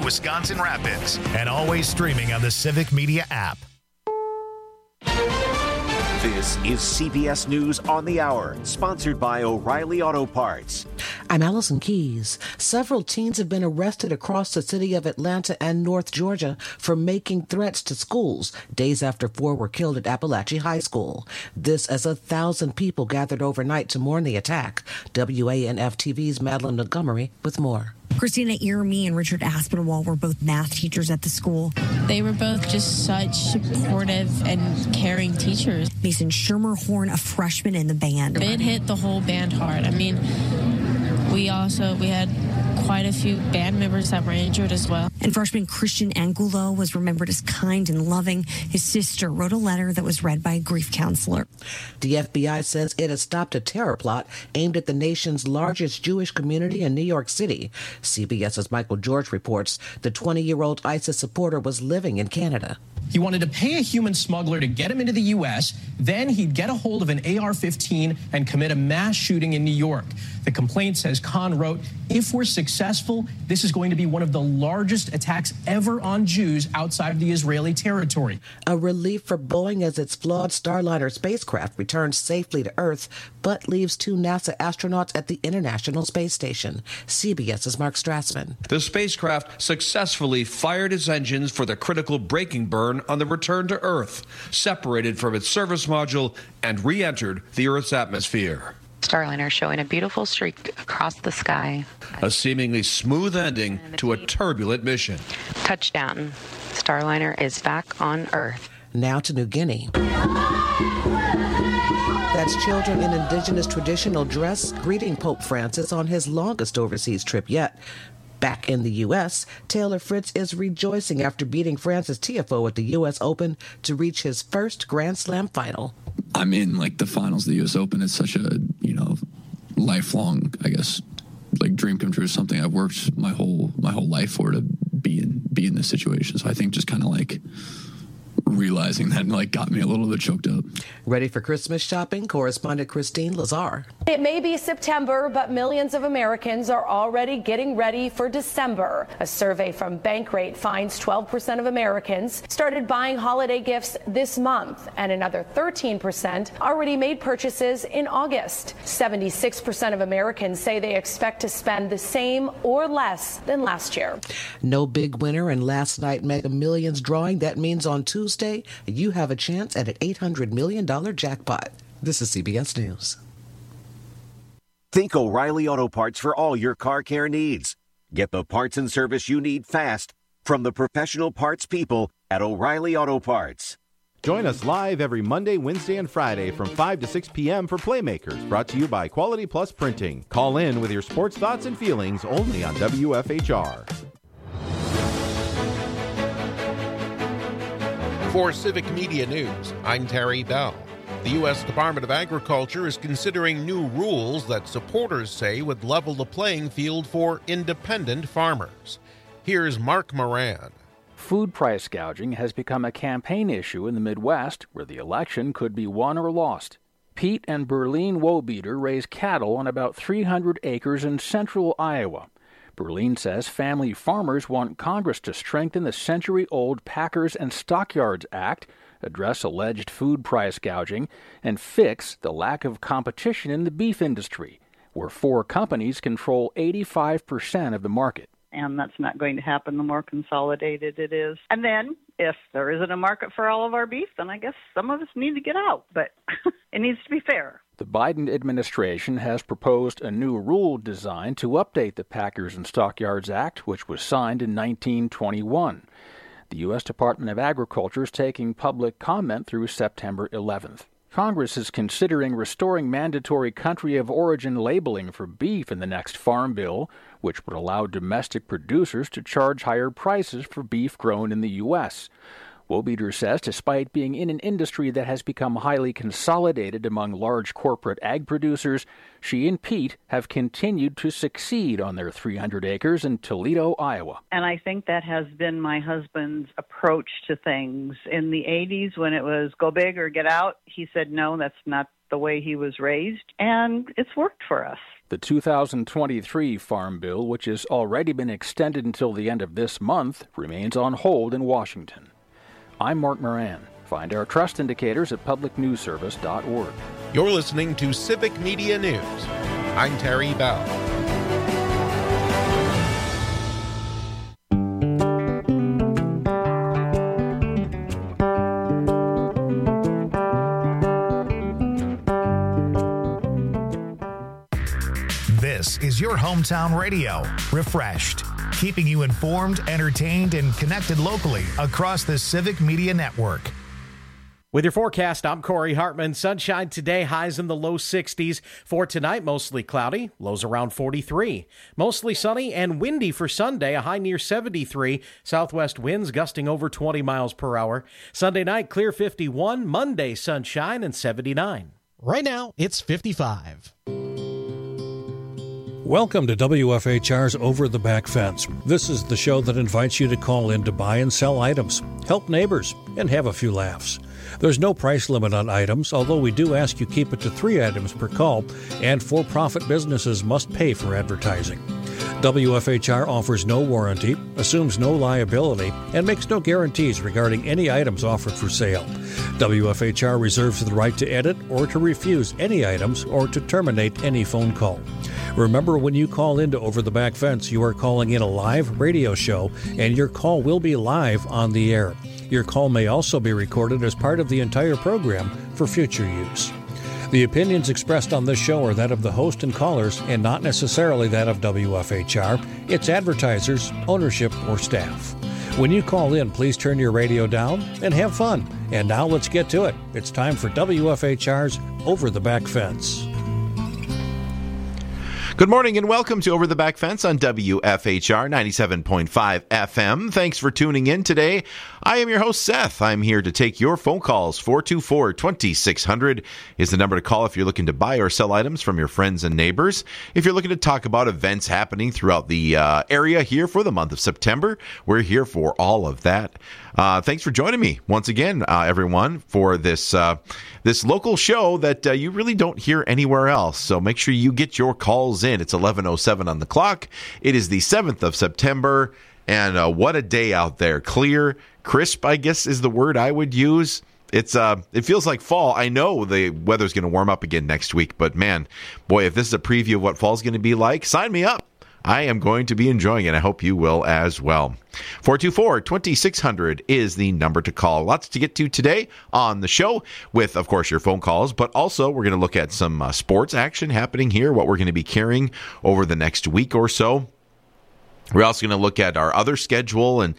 Wisconsin Rapids, and always streaming on the Civic Media app. This is CBS News on the Hour, sponsored by O'Reilly Auto Parts. I'm Allison Keys. Several teens have been arrested across the city of Atlanta and North Georgia for making threats to schools days after 4 were killed at Appalachia High School. This as 1,000 people gathered overnight to mourn the attack. WANF-TV's Madeline Montgomery with more. Christina Iremy and Richard Aspinwall were both math teachers at the school. They were both just such supportive and caring teachers. Mason Schermerhorn, a freshman in the band. It hit the whole band hard. I mean, we had quite a few band members that were injured as well. And freshman Christian Angulo was remembered as kind and loving. His sister wrote a letter that was read by a grief counselor. The FBI says it has stopped a terror plot aimed at the nation's largest Jewish community in New York City. CBS's Michael George reports the 20-year-old ISIS supporter was living in Canada. He wanted to pay a human smuggler to get him into the U.S., then he'd get a hold of an AR-15 and commit a mass shooting in New York. The complaint says Khan wrote, "If we're successful, this is going to be one of the largest attacks ever on Jews outside the Israeli territory." A relief for Boeing as its flawed Starliner spacecraft returns safely to Earth, but leaves 2 NASA astronauts at the International Space Station. CBS's Mark Strassman. The spacecraft successfully fired its engines for the critical braking burn on the return to Earth, separated from its service module, and re-entered the Earth's atmosphere. Starliner showing a beautiful streak across the sky. A seemingly smooth ending to a turbulent mission. Touchdown. Starliner is back on Earth. Now to New Guinea. That's children in indigenous traditional dress greeting Pope Francis on his longest overseas trip yet. Back in the U.S., Taylor Fritz is rejoicing after beating Francis Tiafoe at the U.S. Open to reach his first Grand Slam final. I'm in the finals of the U.S. Open. It's such a, lifelong, I guess, dream come true. Something I've worked my whole life for, to be in this situation. So I think just kind of realizing that got me a little bit choked up. Ready for Christmas shopping? Correspondent Christine Lazar. It may be September, but millions of Americans are already getting ready for December. A survey from Bankrate finds 12% of Americans started buying holiday gifts this month, and another 13% already made purchases in August. 76% of Americans say they expect to spend the same or less than last year. No big winner in last night's Mega Millions drawing. That means on Tuesday, you have a chance at an $800 million jackpot. This is CBS News. Think O'Reilly Auto Parts for all your car care needs. Get the parts and service you need fast from the professional parts people at O'Reilly Auto Parts. Join us live every Monday, Wednesday, and Friday from 5 to 6 p.m. for Playmakers, brought to you by Quality Plus Printing. Call in with your sports thoughts and feelings only on WFHR. For Civic Media News, I'm Terry Bell. The U.S. Department of Agriculture is considering new rules that supporters say would level the playing field for independent farmers. Here's Mark Moran. Food price gouging has become a campaign issue in the Midwest, where the election could be won or lost. Pete and Berlene Wobeater raise cattle on about 300 acres in central Iowa. Berlene says family farmers want Congress to strengthen the century-old Packers and Stockyards Act, address alleged food price gouging, and fix the lack of competition in the beef industry, where 4 companies control 85% of the market. And that's not going to happen the more consolidated it is. And then, if there isn't a market for all of our beef, then I guess some of us need to get out. But it needs to be fair. The Biden administration has proposed a new rule designed to update the Packers and Stockyards Act, which was signed in 1921. The U.S. Department of Agriculture is taking public comment through September 11th. Congress is considering restoring mandatory country of origin labeling for beef in the next farm bill, which would allow domestic producers to charge higher prices for beef grown in the U.S. Wobeater says despite being in an industry that has become highly consolidated among large corporate ag producers, she and Pete have continued to succeed on their 300 acres in Toledo, Iowa. And I think that has been my husband's approach to things. In the 80s, when it was go big or get out, he said, no, that's not the way he was raised, and it's worked for us. The 2023 Farm Bill, which has already been extended until the end of this month, remains on hold in Washington. I'm Mark Moran. Find our trust indicators at publicnewsservice.org. You're listening to Civic Media News. I'm Terry Bell. This is your hometown radio, Refreshed, keeping you informed, entertained, and connected locally across the Civic Media Network. With your forecast, I'm Corey Hartman. Sunshine today, highs in the low 60s. For tonight, mostly cloudy, lows around 43. Mostly sunny and windy for Sunday, a high near 73. Southwest winds gusting over 20 miles per hour. Sunday night, clear 51. Monday, sunshine and 79. Right now, it's 55. Welcome to WFHR's Over the Back Fence. This is the show that invites you to call in to buy and sell items, help neighbors, and have a few laughs. There's no price limit on items, although we do ask you keep it to 3 items per call, and for-profit businesses must pay for advertising. WFHR offers no warranty, assumes no liability, and makes no guarantees regarding any items offered for sale. WFHR reserves the right to edit or to refuse any items or to terminate any phone call. Remember, when you call into Over the Back Fence, you are calling in a live radio show, and your call will be live on the air. Your call may also be recorded as part of the entire program for future use. The opinions expressed on this show are that of the host and callers and not necessarily that of WFHR, its advertisers, ownership, or staff. When you call in, please turn your radio down and have fun. And now let's get to it. It's time for WFHR's Over the Back Fence. Good morning and welcome to Over the Back Fence on WFHR 97.5 FM. Thanks for tuning in today. I am your host, Seth. I'm here to take your phone calls. 424-2600 is the number to call if you're looking to buy or sell items from your friends and neighbors. If you're looking to talk about events happening throughout the area here for the month of September, we're here for all of that. Thanks for joining me once again, everyone, for this local show that you really don't hear anywhere else. So make sure you get your calls in. It's 11:07 on the clock. It is the 7th of September, and what a day out there. Clear, crisp, I guess is the word I would use. It feels like fall. I know the weather's going to warm up again next week, but man, boy, if this is a preview of what fall's going to be like, sign me up. I am going to be enjoying it. I hope you will as well. 424-2600 is the number to call. Lots to get to today on the show with, of course, your phone calls, but also we're going to look at some sports action happening here, what we're going to be carrying over the next week or so. We're also going to look at our other schedule and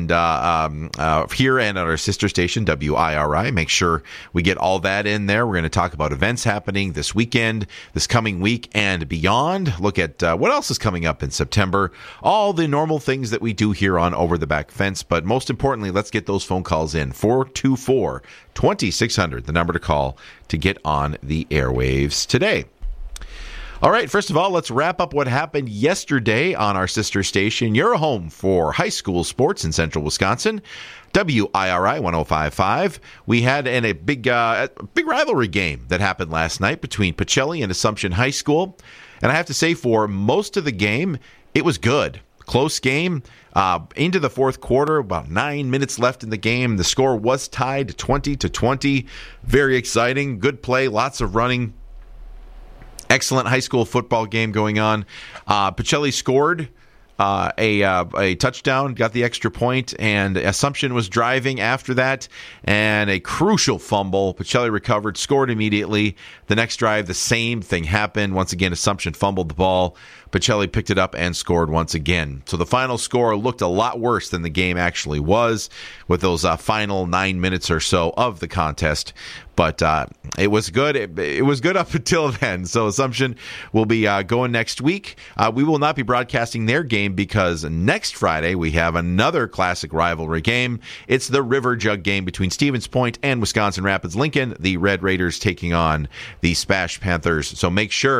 here and at our sister station, WIRI. Make sure we get all that in there. We're going to talk about events happening this weekend, this coming week, and beyond. Look at what else is coming up in September. All the normal things that we do here on Over the Back Fence. But most importantly, let's get those phone calls in. 424-2600, the number to call to get on the airwaves today. All right, first of all, let's wrap up what happened yesterday on our sister station, your home for high school sports in central Wisconsin, WIRI 105.5. We had a big rivalry game that happened last night between Pacelli and Assumption High School. And I have to say, for most of the game, it was good. Close game. Into the fourth quarter, about 9 minutes left in the game. The score was tied 20-20. Very exciting. Good play, lots of running. Excellent high school football game going on. Pacelli scored a touchdown, got the extra point, and Assumption was driving after that, and a crucial fumble. Pacelli recovered, scored immediately. The next drive, the same thing happened. Once again, Assumption fumbled the ball. Pacelli picked it up and scored once again. So the final score looked a lot worse than the game actually was with those final 9 minutes or so of the contest. But it was good. It was good up until then. So Assumption will be going next week. We will not be broadcasting their game because next Friday we have another classic rivalry game. It's the River Jug game between Stevens Point and Wisconsin Rapids Lincoln. The Red Raiders taking on the Spash Panthers. So make sure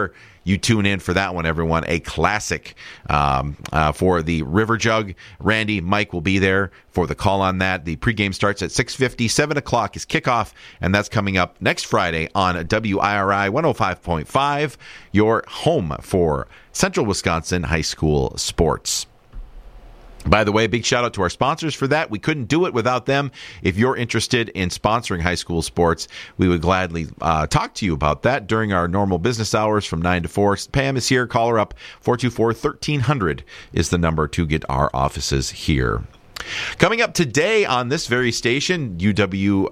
you tune in for that one, everyone. A classic for the River Jug. Randy, Mike will be there for the call on that. The pregame starts at 6:50. 7 o'clock is kickoff, and that's coming up next Friday on WIRI 105.5, your home for Central Wisconsin high school sports. By the way, big shout out to our sponsors for that. We couldn't do it without them. If you're interested in sponsoring high school sports, we would gladly talk to you about that during our normal business hours from 9 to 4. Pam is here. Call her up. 424-1300 is the number to get our offices here. Coming up today on this very station, UW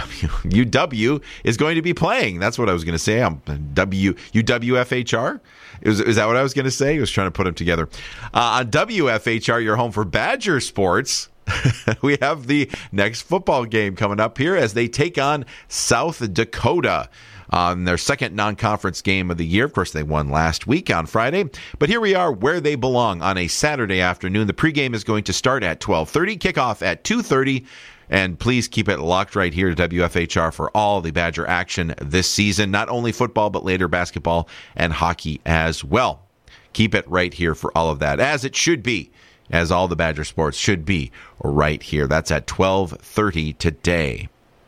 is going to be playing. That's what I was going to say. UWFHR. Is that what I was going to say? I was trying to put them together. On WFHR, your home for Badger sports, we have the next football game coming up here as they take on South Dakota on their second non-conference game of the year. Of course, they won last week on Friday. But here we are where they belong on a Saturday afternoon. The pregame is going to start at 12:30, kickoff at 2:30. And please keep it locked right here to WFHR for all the Badger action this season. Not only football, but later basketball and hockey as well. Keep it right here for all of that, as it should be, as all the Badger sports should be right here. That's at 12:30 today.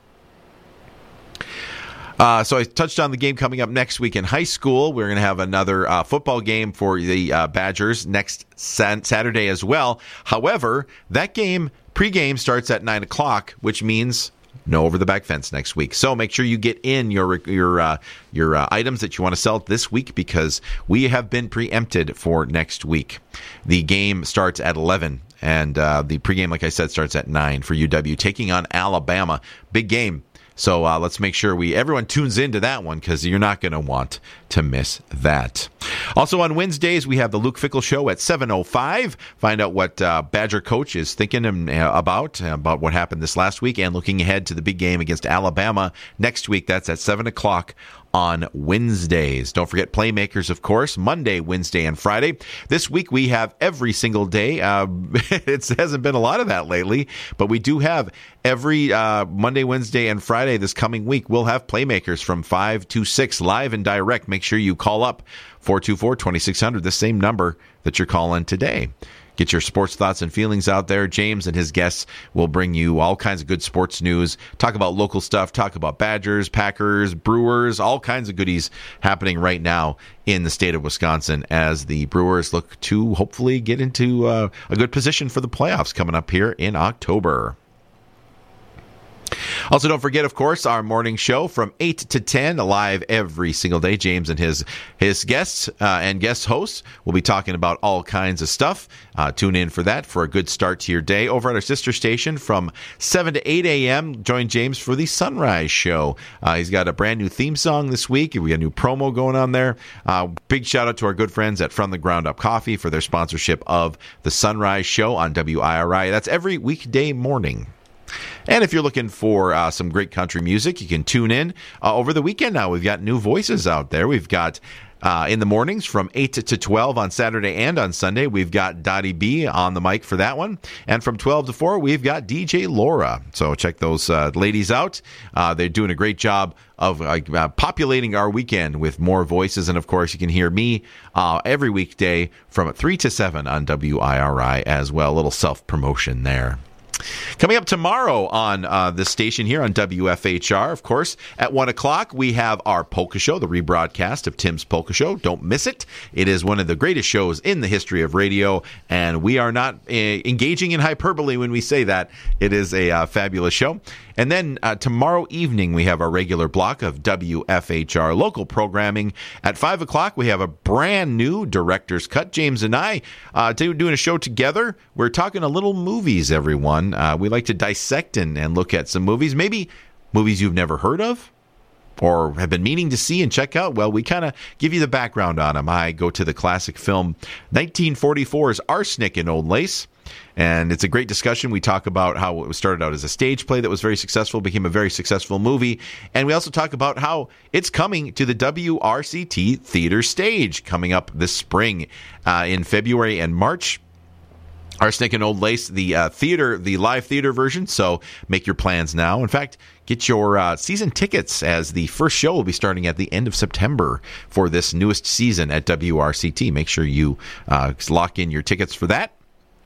So I touched on the game coming up next week in high school. We're going to have another football game for the Badgers next Saturday as well. However, that game pregame starts at 9 o'clock, which means no over the back fence next week. So make sure you get in your items that you want to sell this week, because we have been preempted for next week. The game starts at 11, and the pregame, like I said, starts at 9 for UW taking on Alabama. Big game. So let's make sure everyone tunes into that one, because you're not going to want to miss that. Also on Wednesdays, we have the Luke Fickell Show at 7:05. Find out what Badger coach is thinking about what happened this last week, and looking ahead to the big game against Alabama next week. That's at 7 o'clock on Wednesdays. Don't forget Playmakers, of course, Monday, Wednesday, and Friday. This week we have every single day. It hasn't been a lot of that lately, but we do have every Monday, Wednesday, and Friday this coming week. We'll have Playmakers from 5 to 6 live and direct. Make sure you call up 424-2600, the same number that you're calling today. Get your sports thoughts and feelings out there. James and his guests will bring you all kinds of good sports news, talk about local stuff, talk about Badgers, Packers, Brewers, all kinds of goodies happening right now in the state of Wisconsin as the Brewers look to hopefully get into a good position for the playoffs coming up here in October. Also, don't forget, of course, our morning show from 8 to 10, live every single day. James and his guests and guest hosts will be talking about all kinds of stuff. Tune in for that for a good start to your day. Over at our sister station from 7 to 8 a.m., join James for the Sunrise Show. He's got a brand new theme song this week. We got a new promo going on there. Big shout out to our good friends at From the Ground Up Coffee for their sponsorship of the Sunrise Show on WIRI. That's every weekday morning. And if you're looking for some great country music, you can tune in over the weekend now. We've got new voices out there. We've got in the mornings from 8 to 12 on Saturday and on Sunday. We've got Dottie B on the mic for that one. And from 12 to 4, we've got DJ Laura. So check those ladies out. They're doing a great job of populating our weekend with more voices. And, of course, you can hear me every weekday from 3 to 7 on WIRI as well. A little self-promotion there. Coming up tomorrow on this station here on WFHR, of course, at 1 o'clock, we have our Polka Show, the rebroadcast of Tim's Polka Show. Don't miss it. It is one of the greatest shows in the history of radio, and we are not engaging in hyperbole when we say that. It is a fabulous show. And then tomorrow evening, we have our regular block of WFHR local programming. At 5 o'clock, we have a brand new director's cut. James and I doing a show together. We're talking a little movies, everyone. We like to dissect and look at some movies, maybe movies you've never heard of or have been meaning to see and check out. Well, we kind of give you the background on them. I go to the classic film 1944's Arsenic in Old Lace. And it's a great discussion. We talk about how it started out as a stage play that was very successful, became a very successful movie. And we also talk about how it's coming to the WRCT theater stage coming up this spring in February and March. Arsenic and Old Lace, the live theater version. So make your plans now. In fact, get your season tickets, as the first show will be starting at the end of September for this newest season at WRCT. Make sure you lock in your tickets for that.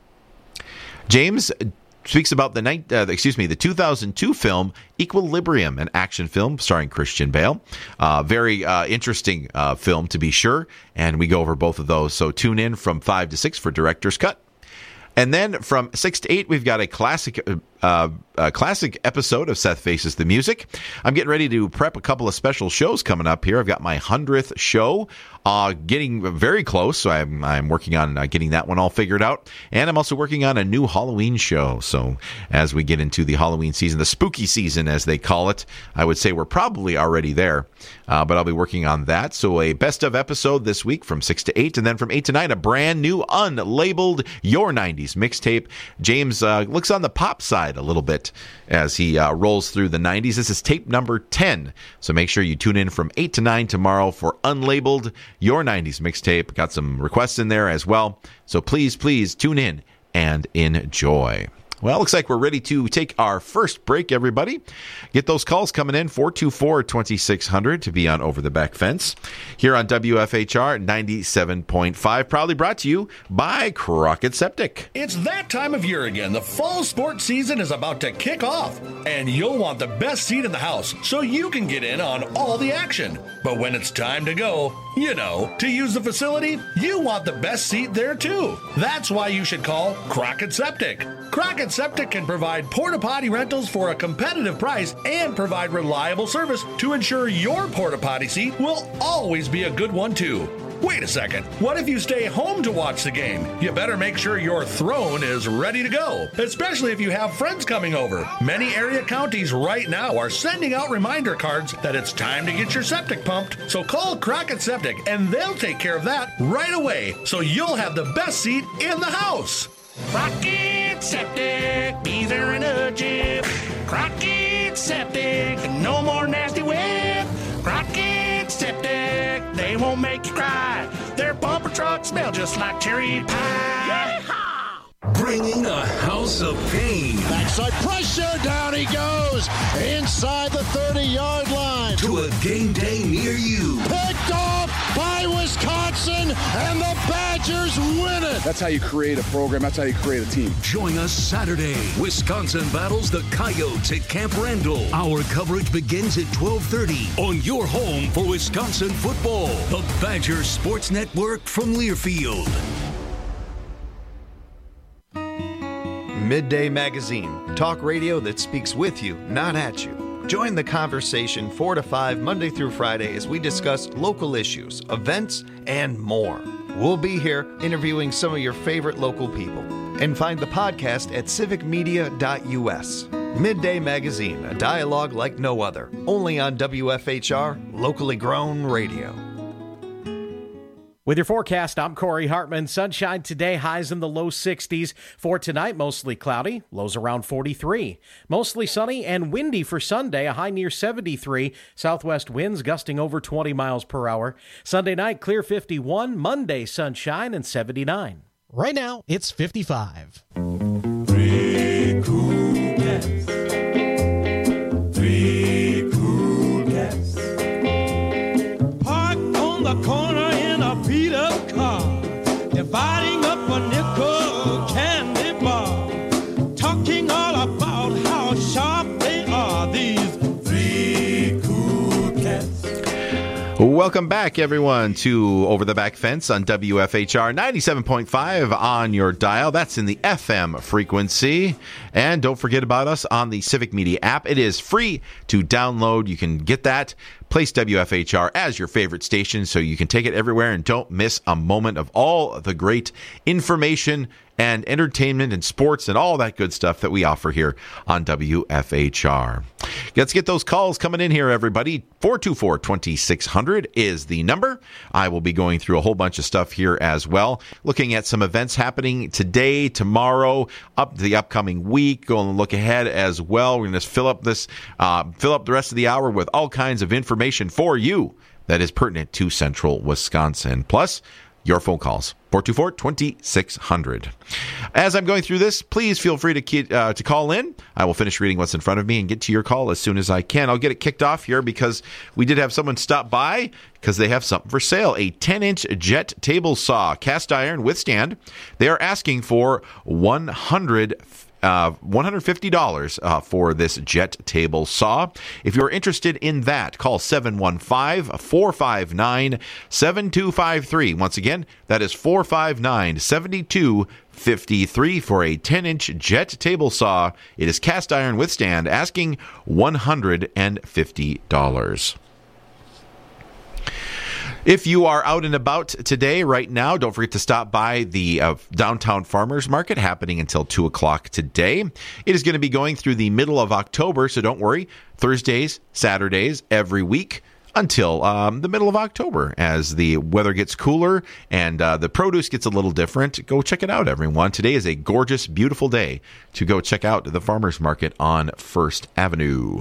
James speaks about the 2002 film Equilibrium, an action film starring Christian Bale. Very interesting film, to be sure, and we go over both of those. So tune in from 5 to 6 for Director's Cut. And then from 6 to 8, we've got a classic episode of Seth Faces the Music. I'm getting ready to prep a couple of special shows coming up here. I've got my 100th show getting very close, so I'm working on getting that one all figured out. And I'm also working on a new Halloween show. So as we get into the Halloween season, the spooky season as they call it, I would say we're probably already there, but I'll be working on that. So a best of episode this week from 6 to 8, and then from 8 to 9, a brand new unlabeled Your 90s mixtape. James looks on the pop side a little bit as he rolls through the 90s. This is tape number 10. So make sure you tune in from 8 to 9 tomorrow for unlabeled Your 90s mixtape. Got some requests in there as well. So please tune in and enjoy. Well, looks like we're ready to take our first break, everybody. Get those calls coming in, 424-2600 to be on Over the Back Fence. Here on WFHR 97.5, proudly brought to you by Crockett Septic. It's that time of year again. The fall sports season is about to kick off, and you'll want the best seat in the house so you can get in on all the action. But when it's time to go, to use the facility, you want the best seat there too. That's why you should call Crockett Septic. Crockett Septic can provide porta-potty rentals for a competitive price and provide reliable service to ensure your porta-potty seat will always be a good one too. Wait a second, what if you stay home to watch the game? You better make sure your throne is ready to go, especially if you have friends coming over. Many area counties right now are sending out reminder cards that it's time to get your septic pumped. So call Crockett Septic and they'll take care of that right away, so you'll have the best seat in the house. Crockett Septic, be there in a jiff. Crockett Septic, no more nasty whip. Crockett Septic, they won't make you cry. Their bumper trucks smell just like cherry pie. Bringing a house of pain. Backside pressure, down he goes. Inside the 30-yard line. To a game day near you. Picked off by Wisconsin, and the Badgers win it. That's how you create a program. That's how you create a team. Join us Saturday. Wisconsin battles the Coyotes at Camp Randall. Our coverage begins at 12:30 on your home for Wisconsin football. The Badger Sports Network from Learfield. Midday Magazine, talk radio that speaks with you, not at you. Join the conversation 4 to 5 Monday through Friday as we discuss local issues, events, and more. We'll be here interviewing some of your favorite local people. And find the podcast at civicmedia.us. Midday Magazine, a dialogue like no other. Only on WFHR, locally grown radio. With your forecast, I'm Corey Hartman. Sunshine today, highs in the low 60s. For tonight, mostly cloudy, lows around 43. Mostly sunny and windy for Sunday, a high near 73. Southwest winds gusting over 20 miles per hour. Sunday night, clear 51. Monday, sunshine and 79. Right now, it's 55. Three cool cats. Three cool cats. Parked on the corner in a beat-up car, dividing up a nickel candy bar, talking all about how sharp they are, these three cool cats. Welcome back, everyone, to Over the Back Fence on WFHR 97.5 on your dial. That's in the FM frequency. And don't forget about us on the Civic Media app. It is free to download. You can get that. Place WFHR as your favorite station so you can take it everywhere and don't miss a moment of all the great information and entertainment and sports and all that good stuff that we offer here on WFHR. Let's get those calls coming in here, everybody. 424-2600 is the number. I will be going through a whole bunch of stuff here as well, looking at some events happening today, tomorrow, up the upcoming week, going to look ahead as well. We're going to just fill up the rest of the hour with all kinds of information for you that is pertinent to Central Wisconsin. Plus, your phone calls, 424-2600. As I'm going through this, please feel free to call in. I will finish reading what's in front of me and get to your call as soon as I can. I'll get it kicked off here because we did have someone stop by because they have something for sale. A 10-inch jet table saw, cast iron with stand. They are asking for $150 for this jet table saw. If you're interested in that, call 715-459-7253. Once again, that is 459-7253 for a 10-inch jet table saw. It is cast iron with stand, asking $150. If you are out and about today, right now, don't forget to stop by the Downtown Farmers Market happening until 2 o'clock today. It is going to be going through the middle of October, so don't worry. Thursdays, Saturdays, every week until the middle of October. As the weather gets cooler and the produce gets a little different, go check it out, everyone. Today is a gorgeous, beautiful day to go check out the Farmers Market on First Avenue.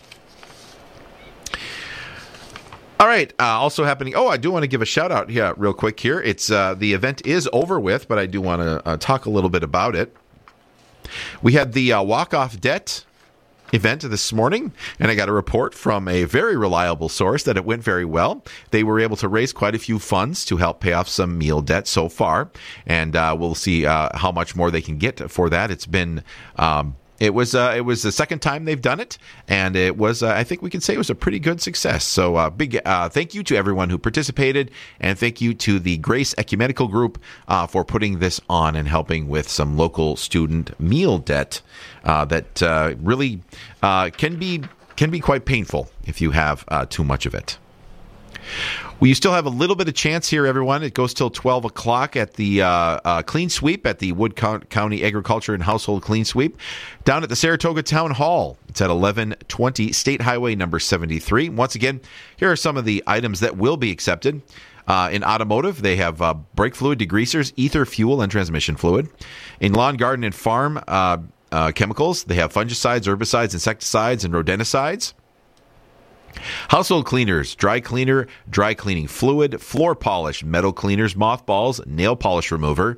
All right. Also happening. Oh, I do want to give a shout out here real quick here. It's the event is over with, but I do want to talk a little bit about it. We had the walk-off debt event this morning, and I got a report from a very reliable source that it went very well. They were able to raise quite a few funds to help pay off some meal debt so far, and we'll see how much more they can get for that. It's been It was the second time they've done it, and it was I think we can say it was a pretty good success. So big thank you to everyone who participated, and thank you to the Grace Ecumenical Group for putting this on and helping with some local student meal debt that really can be quite painful if you have too much of it. Well, you still have a little bit of chance here, everyone. It goes till 12 o'clock at the Clean Sweep at the Wood County Agriculture and Household Clean Sweep down at the Saratoga Town Hall. It's at 1120 State Highway number 73. Once again, here are some of the items that will be accepted. In automotive, they have brake fluid, degreasers, ether, fuel, and transmission fluid. In lawn, garden, and farm chemicals, they have fungicides, herbicides, insecticides, and rodenticides. Household cleaners, dry cleaner, dry cleaning fluid, floor polish, metal cleaners, mothballs, nail polish remover,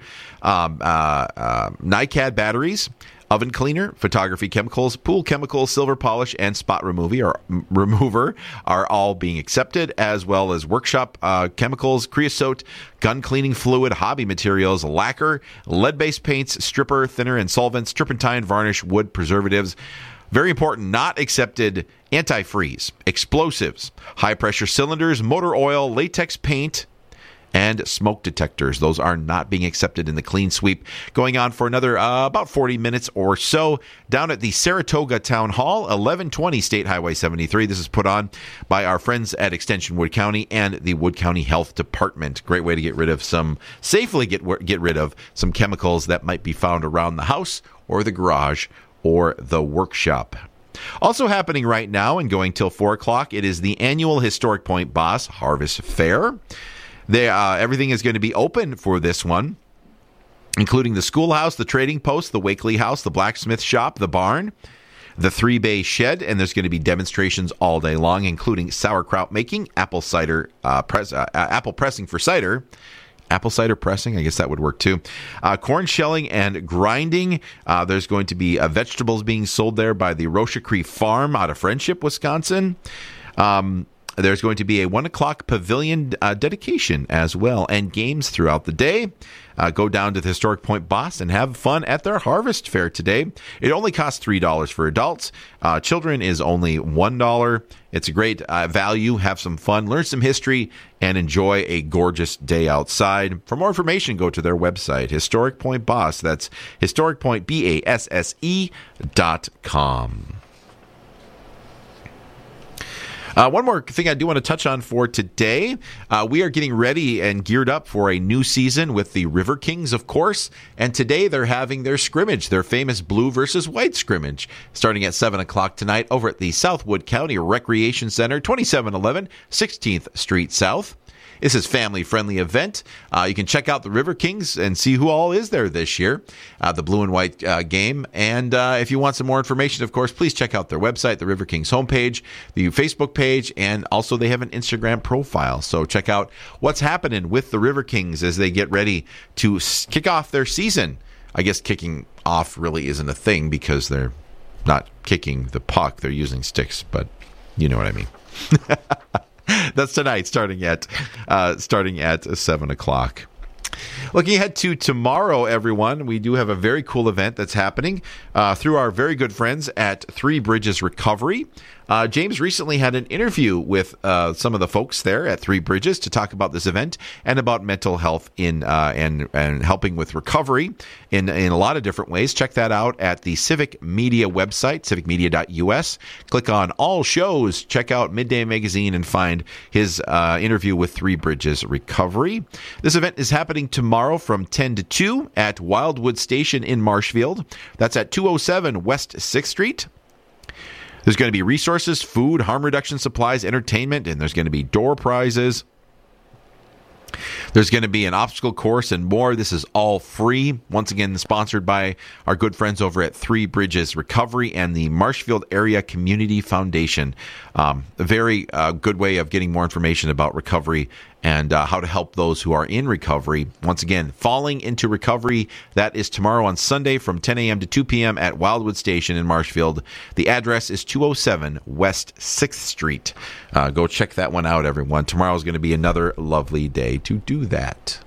NiCad batteries, oven cleaner, photography chemicals, pool chemicals, silver polish, and spot remover are all being accepted, as well as workshop chemicals, creosote, gun cleaning fluid, hobby materials, lacquer, lead-based paints, stripper, thinner, and solvents, turpentine, varnish, wood, preservatives. Very important, not accepted antifreeze, explosives, high-pressure cylinders, motor oil, latex paint, and smoke detectors. Those are not being accepted in the Clean Sweep. Going on for another about 40 minutes or so down at the Saratoga Town Hall, 1120 State Highway 73. This is put on by our friends at Extension Wood County and the Wood County Health Department. Great way to get rid of safely get rid of some chemicals that might be found around the house or the garage or the workshop. Also happening right now and going till 4 o'clock, it is the annual Historic Point Boss Harvest Fair. Everything is going to be open for this one, including the schoolhouse, the trading post, the Wakely house, the blacksmith shop, the barn, the 3-bay shed, and there's going to be demonstrations all day long, including sauerkraut making, apple pressing for cider, apple cider pressing, I guess that would work too. Corn shelling and grinding. There's going to be vegetables being sold there by the Rocha Cree Farm out of Friendship, Wisconsin. There's going to be a 1 o'clock pavilion dedication as well, and games throughout the day. Go down to the Historic Point Boss and have fun at their harvest fair today. It only costs $3 for adults. Children is only $1. It's a great value. Have some fun, learn some history, and enjoy a gorgeous day outside. For more information, go to their website, Historic Point Boss. That's historicpointbasse.com. One more thing I do want to touch on for today. We are getting ready and geared up for a new season with the River Kings, of course. And today they're having their scrimmage, their famous blue versus white scrimmage, starting at 7 o'clock tonight over at the Southwood County Recreation Center, 2711 16th Street South. This is family-friendly event. You can check out the River Kings and see who all is there this year, the blue and white game. And if you want some more information, of course, please check out their website, the River Kings homepage, the Facebook page, and also they have an Instagram profile. So check out what's happening with the River Kings as they get ready to kick off their season. I guess kicking off really isn't a thing because they're not kicking the puck. They're using sticks, but you know what I mean. That's tonight, starting at 7 o'clock. Looking ahead to tomorrow, everyone, we do have a very cool event that's happening through our very good friends at Three Bridges Recovery. James recently had an interview with some of the folks there at Three Bridges to talk about this event and about mental health and helping with recovery in a lot of different ways. Check that out at the Civic Media website, civicmedia.us. Click on all shows, check out Midday Magazine, and find his interview with Three Bridges Recovery. This event is happening tomorrow from 10 to 2 at Wildwood Station in Marshfield. That's at 207 West 6th Street. There's going to be resources, food, harm reduction supplies, entertainment, and there's going to be door prizes. There's going to be an obstacle course and more. This is all free. Once again, sponsored by our good friends over at Three Bridges Recovery and the Marshfield Area Community Foundation. A very good way of getting more information about recovery and how to help those who are in recovery. Once again, Falling into Recovery, that is tomorrow on Sunday from 10 a.m. to 2 p.m. at Wildwood Station in Marshfield. The address is 207 West 6th Street. Go check that one out, everyone. Tomorrow is going to be another lovely day to do that.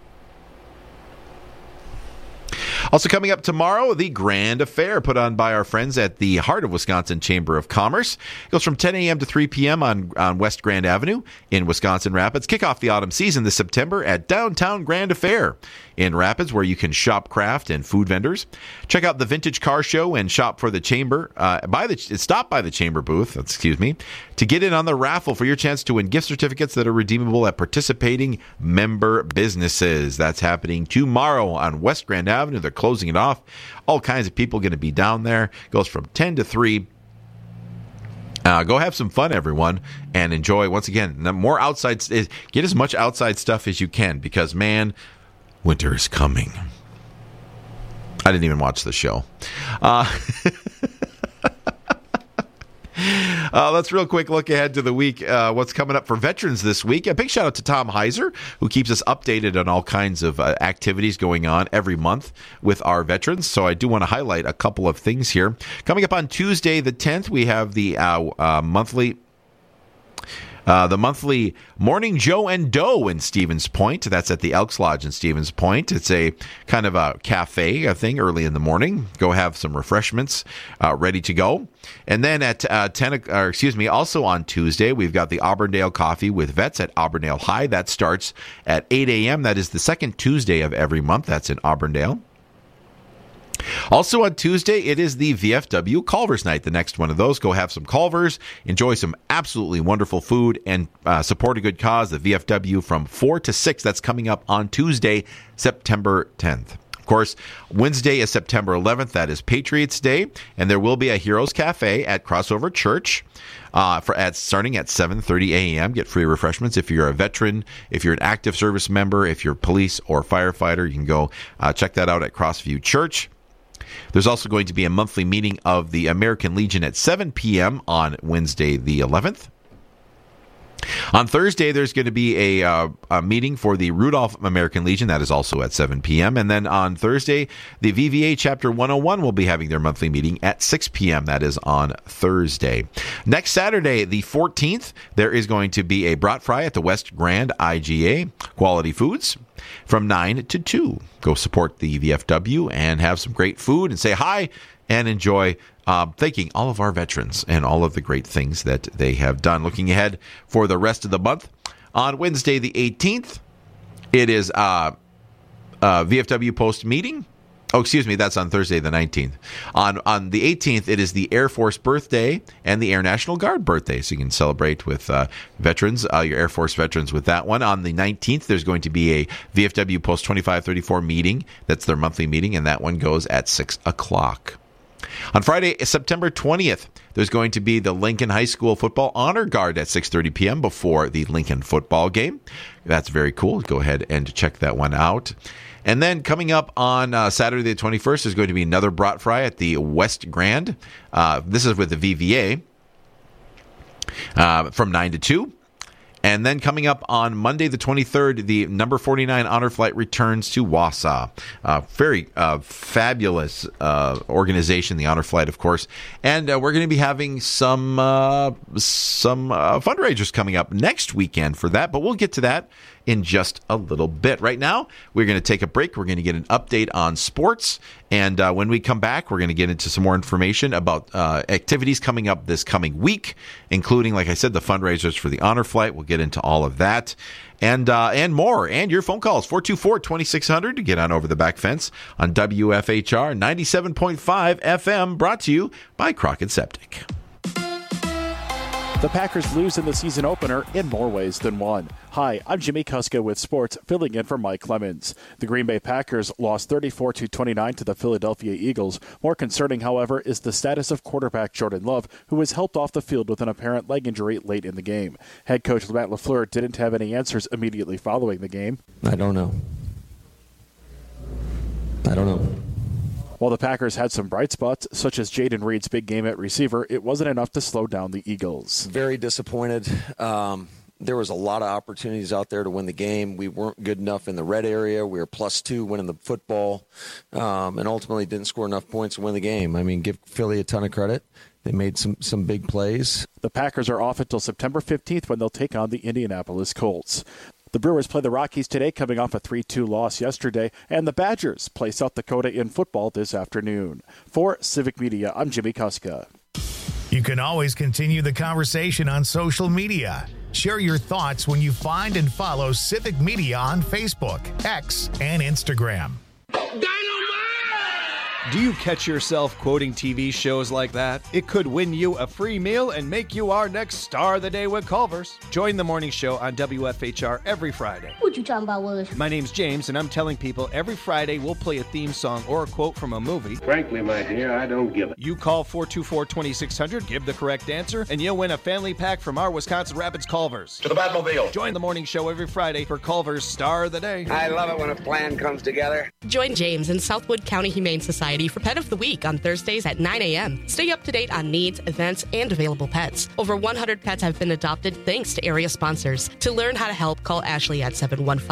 Also coming up tomorrow, the Grand Affair put on by our friends at the Heart of Wisconsin Chamber of Commerce. It goes from 10 a.m. to 3 p.m. on West Grand Avenue in Wisconsin Rapids. Kick off the autumn season this September at Downtown Grand Affair in Rapids, where you can shop craft and food vendors. Check out the Vintage Car Show and shop for the Chamber. Stop by the Chamber booth, to get in on the raffle for your chance to win gift certificates that are redeemable at participating member businesses. That's happening tomorrow on West Grand Avenue. They're closing it off. All kinds of people going to be down there. Goes from 10 to 3. Go have some fun, everyone, and enjoy. Once again, more outside. Get as much outside stuff as you can because, man, winter is coming. I didn't even watch the show. Let's real quick look ahead to the week, what's coming up for veterans this week. A big shout out to Tom Heiser, who keeps us updated on all kinds of activities going on every month with our veterans. So I do want to highlight a couple of things here. Coming up on Tuesday the 10th, we have the monthly Morning Joe and Doe in Stevens Point. That's at the Elks Lodge in Stevens Point. It's a kind of a cafe thing early in the morning. Go have some refreshments ready to go. And then at also on Tuesday, we've got the Auburndale Coffee with Vets at Auburndale High. That starts at 8 a.m. That is the second Tuesday of every month. That's in Auburndale. Also on Tuesday, it is the VFW Culver's Night, the next one of those. Go have some Culver's, enjoy some absolutely wonderful food, and support a good cause, the VFW from 4 to 6. That's coming up on Tuesday, September 10th. Of course, Wednesday is September 11th. That is Patriots Day, and there will be a Heroes Cafe at Crossover Church starting at 7:30 a.m. Get free refreshments if you're a veteran, if you're an active service member, if you're police or firefighter. You can go check that out at Crossview Church. There's also going to be a monthly meeting of the American Legion at 7 p.m. on Wednesday the 11th. On Thursday, there's going to be a meeting for the Rudolph American Legion. That is also at 7 p.m. And then on Thursday, the VVA Chapter 101 will be having their monthly meeting at 6 p.m. That is on Thursday. Next Saturday, the 14th, there is going to be a brat fry at the West Grand IGA Quality Foods from 9 to 2. Go support the VFW and have some great food and say hi and enjoy, thanking all of our veterans and all of the great things that they have done. Looking ahead for the rest of the month, on Wednesday the 18th, it is VFW Post Meeting. Oh, excuse me, that's on Thursday the 19th. On the 18th, it is the Air Force birthday and the Air National Guard birthday, so you can celebrate with veterans, your Air Force veterans with that one. On the 19th, there's going to be a VFW Post 2534 meeting. That's their monthly meeting, and that one goes at 6 o'clock. On Friday, September 20th, there's going to be the Lincoln High School Football Honor Guard at 6:30 p.m. before the Lincoln football game. That's very cool. Go ahead and check that one out. And then coming up on Saturday the 21st is going to be another Brat Fry at the West Grand. This is with the VVA from 9 to 2. And then coming up on Monday the 23rd, the number 49 honor flight returns to Wausau. Very fabulous organization, the honor flight, of course. And we're going to be having some fundraisers coming up next weekend for that, but we'll get to that in just a little bit. Right now, we're going to take a break. We're going to get an update on sports. And when we come back, we're going to get into some more information about activities coming up this coming week, including, like I said, the fundraisers for the honor flight. We'll get into all of that and more. And your phone calls, 424-2600 to get on over the back fence on WFHR 97.5 FM, brought to you by Crockett Septic. The Packers lose in the season opener in more ways than one. Hi, I'm Jimmy Kuska with sports, filling in for Mike Clemens. The Green Bay Packers lost 34-29 to the Philadelphia Eagles. More concerning, however, is the status of quarterback Jordan Love, who was helped off the field with an apparent leg injury late in the game. Head coach Matt LaFleur didn't have any answers immediately following the game. I don't know. While the Packers had some bright spots, such as Jaden Reed's big game at receiver, it wasn't enough to slow down the Eagles. Very disappointed. There was a lot of opportunities out there to win the game. We weren't good enough in the red area. We were +2 winning the football, and ultimately didn't score enough points to win the game. I mean, give Philly a ton of credit. They made some big plays. The Packers are off until September 15th when they'll take on the Indianapolis Colts. The Brewers play the Rockies today, coming off a 3-2 loss yesterday, and the Badgers play South Dakota in football this afternoon. For Civic Media, I'm Jimmy Kuska. You can always continue the conversation on social media. Share your thoughts when you find and follow Civic Media on Facebook, X, and Instagram. Do you catch yourself quoting TV shows like that? It could win you a free meal and make you our next star of the day with Culver's. Join the morning show on WFHR every Friday. What you talking about, Willis? My name's James, and I'm telling people every Friday we'll play a theme song or a quote from a movie. Frankly, my dear, I don't give it. You call 424-2600, give the correct answer, and you'll win a family pack from our Wisconsin Rapids Culver's. To the Batmobile. Join the morning show every Friday for Culver's Star of the Day. I love it when a plan comes together. Join James and Southwood County Humane Society for Pet of the Week on Thursdays at 9 a.m. Stay up to date on needs, events, and available pets. Over 100 pets have been adopted thanks to area sponsors. To learn how to help, call Ashley at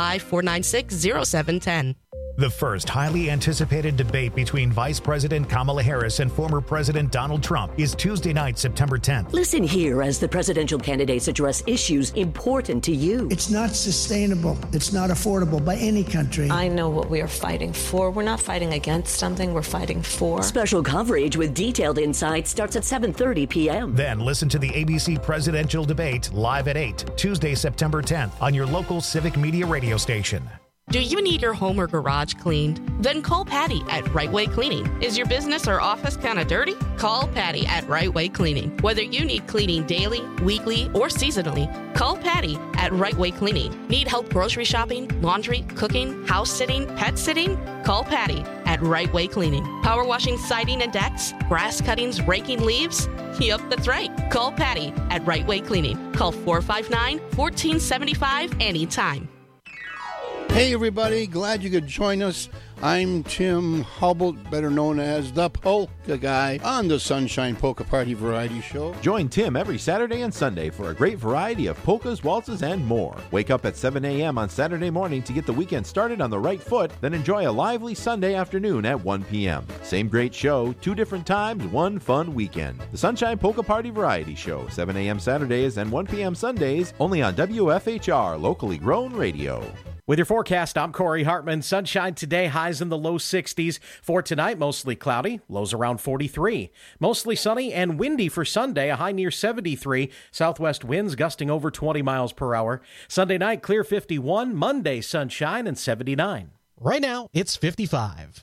715-496-0710. The first highly anticipated debate between Vice President Kamala Harris and former President Donald Trump is Tuesday night, September 10th. Listen here as the presidential candidates address issues important to you. It's not sustainable. It's not affordable by any country. I know what we are fighting for. We're not fighting against something. We're fighting for. Special coverage with detailed insights starts at 7:30 p.m. Then listen to the ABC presidential debate live at 8, Tuesday, September 10th on your local Civic Media radio station. Do you need your home or garage cleaned? Then call Patty at Right Way Cleaning. Is your business or office kind of dirty? Call Patty at Right Way Cleaning. Whether you need cleaning daily, weekly, or seasonally, call Patty at Right Way Cleaning. Need help grocery shopping, laundry, cooking, house sitting, pet sitting? Call Patty at Right Way Cleaning. Power washing siding and decks, grass cuttings, raking leaves? Yep, that's right. Call Patty at Right Way Cleaning. Call 459-1475 anytime. Hey everybody, glad you could join us. I'm Tim Hubble, better known as the Polka Guy, on the Sunshine Polka Party Variety Show. Join Tim every Saturday and Sunday for a great variety of polkas, waltzes, and more. Wake up at 7 a.m. on Saturday morning to get the weekend started on the right foot, then enjoy a lively Sunday afternoon at 1 p.m. Same great show, 2 different times, 1 fun weekend. The Sunshine Polka Party Variety Show, 7 a.m. Saturdays and 1 p.m. Sundays, only on WFHR, locally grown radio. With your forecast, I'm Corey Hartman. Sunshine today, highs in the low 60s. For tonight, mostly cloudy, lows around 43. Mostly sunny and windy for Sunday, a high near 73. Southwest winds gusting over 20 miles per hour. Sunday night, clear 51. Monday, sunshine and 79. Right now, it's 55.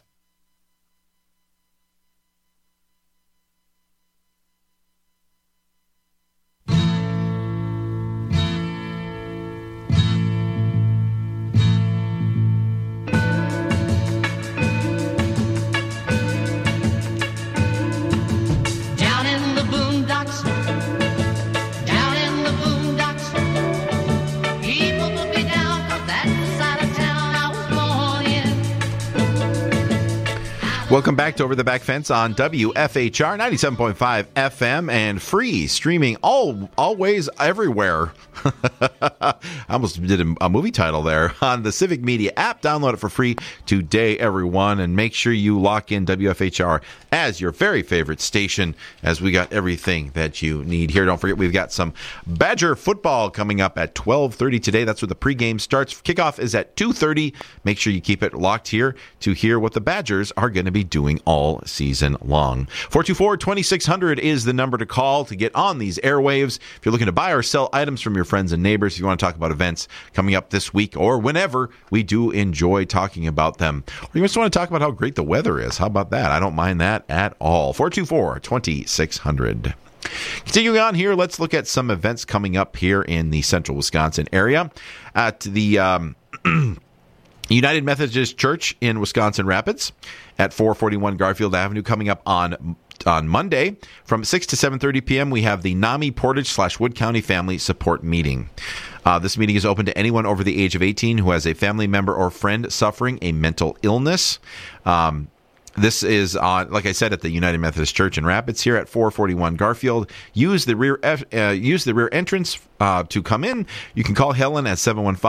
Welcome back to Over the Back Fence on WFHR 97.5 FM and free streaming always everywhere. I almost did a movie title there on the Civic Media app. Download it for free today, everyone, and make sure you lock in WFHR as your very favorite station, as we got everything that you need here. Don't forget, we've got some Badger football coming up at 12:30 today. That's where the pregame starts. Kickoff is at 2:30. Make sure you keep it locked here to hear what the Badgers are going to be doing all season long. 424-2600 is the number to call to get on these airwaves. If you're looking to buy or sell items from your friends and neighbors, if you want to talk about events coming up this week or whenever, we do enjoy talking about them. Or you just want to talk about how great the weather is. How about that? I don't mind that at all. 424-2600. Continuing on here, let's look at some events coming up here in the central Wisconsin area. At the United Methodist Church in Wisconsin Rapids at 441 Garfield Avenue, coming up on Monday from 6 to 7:30 p.m. we have the NAMI Portage / Wood County Family Support Meeting. This meeting is open to anyone over the age of 18 who has a family member or friend suffering a mental illness. This is, like I said, at the United Methodist Church in Rapids here at 441 Garfield. Use the rear entrance to come in. You can call Helen at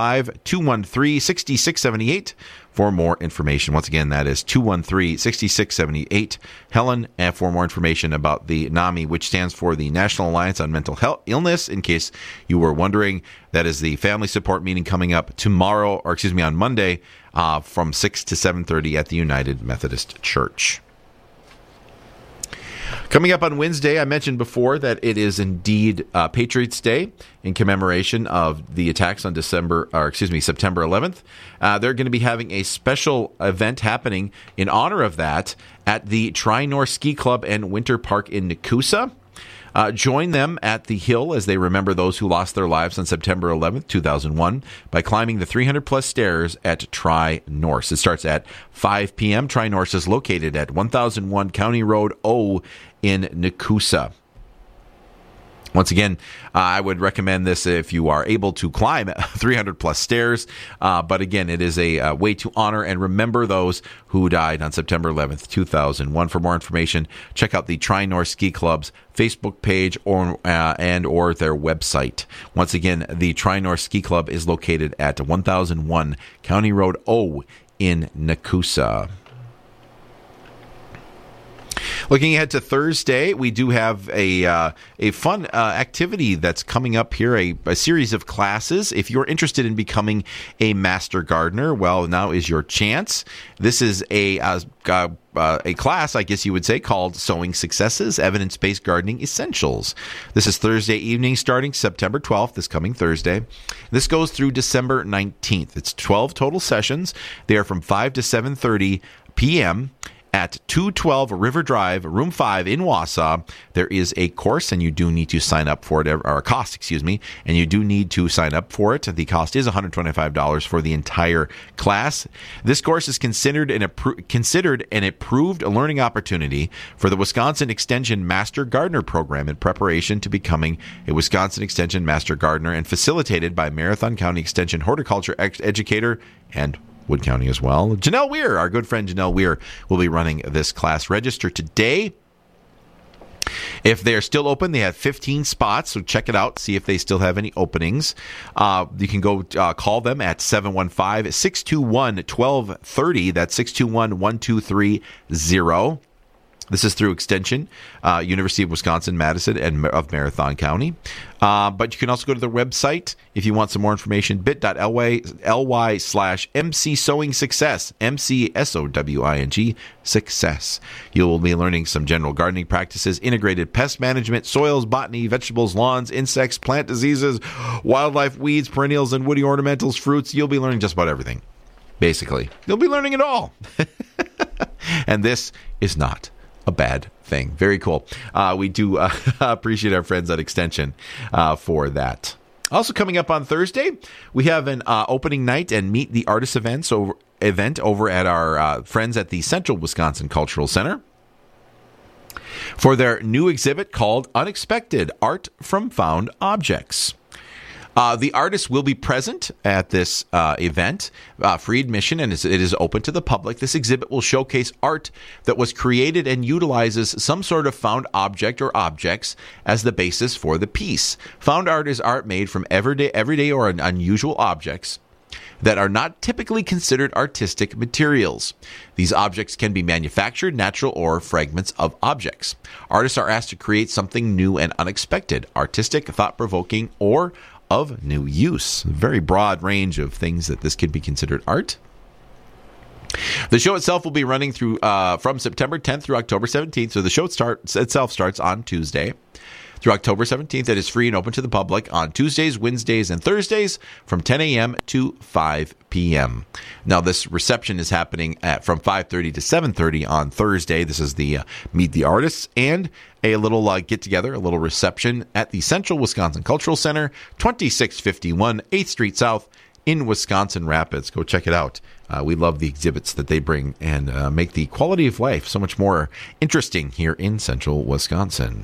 715-213-6678 for more information. Once again, that is 213-6678. Helen, and for more information about the NAMI, which stands for the National Alliance on Mental Illness. In case you were wondering, that is the family support meeting coming up on Monday from 6 to 7:30 at the United Methodist Church. Coming up on Wednesday, I mentioned before that it is indeed Patriots Day in commemoration of the attacks on September 11th. They're going to be having a special event happening in honor of that at the Tri-North Ski Club and Winter Park in Nekoosa. Join them at the Hill as they remember those who lost their lives on September 11th, 2001, by climbing the 300-plus stairs at Tri-North. It starts at 5 p.m. Tri-North is located at 1001 County Road O in Nekoosa. Once again, I would recommend this if you are able to climb 300-plus stairs. But again, it is a way to honor and remember those who died on September 11th, 2001. For more information, check out the Tri-North Ski Club's Facebook page or their website. Once again, the Tri-North Ski Club is located at 1001 County Road O in Nekoosa. Looking ahead to Thursday, we do have a fun activity that's coming up here, a series of classes. If you're interested in becoming a master gardener, well, now is your chance. This is a class, I guess you would say, called Sowing Successes, Evidence-Based Gardening Essentials. This is Thursday evening starting September 12th, this coming Thursday. This goes through December 19th. It's 12 total sessions. They are from 5 to 7:30 p.m., at 212 River Drive, Room 5 in Wausau. There is a course, and you do need to sign up for it, or a cost, and you do need to sign up for it. The cost is $125 for the entire class. This course is considered an approved learning opportunity for the Wisconsin Extension Master Gardener Program in preparation to becoming a Wisconsin Extension Master Gardener, and facilitated by Marathon County Extension Horticulture Educator and Wood County as well. Janelle Weir, our good friend Janelle Weir, will be running this class. Register today. If they're still open, they have 15 spots, so check it out, see if they still have any openings. You can go call them at 715-621-1230. That's 621-1230. This is through Extension, University of Wisconsin-Madison and of Marathon County. But you can also go to their website if you want some more information, bit.ly/MC Sowing Success, MCSOWING Success. You will be learning some general gardening practices, integrated pest management, soils, botany, vegetables, lawns, insects, plant diseases, wildlife, weeds, perennials, and woody ornamentals, fruits. You'll be learning just about everything, basically. You'll be learning it all. And this is not a bad thing. Very cool. We do appreciate our friends at Extension for that. Also coming up on Thursday, we have an opening night and Meet the Artists event over at our friends at the Central Wisconsin Cultural Center for their new exhibit called Unexpected Art from Found Objects. The artist will be present at this event, free admission, and it is open to the public. This exhibit will showcase art that was created and utilizes some sort of found object or objects as the basis for the piece. Found art is art made from everyday or unusual objects that are not typically considered artistic materials. These objects can be manufactured, natural, or fragments of objects. Artists are asked to create something new and unexpected, artistic, thought-provoking, or of new use. A very broad range of things that this could be considered art. The show itself will be running through from September 10th through October 17th. So the show itself starts on Tuesday through October 17th. It is free and open to the public on Tuesdays, Wednesdays, and Thursdays from 10 a.m. to 5 p.m. Now, this reception is happening from 5:30 to 7:30 on Thursday. This is the Meet the Artists and a little get-together, a little reception at the Central Wisconsin Cultural Center, 2651 8th Street South in Wisconsin Rapids. Go check it out. We love the exhibits that they bring and make the quality of life so much more interesting here in Central Wisconsin.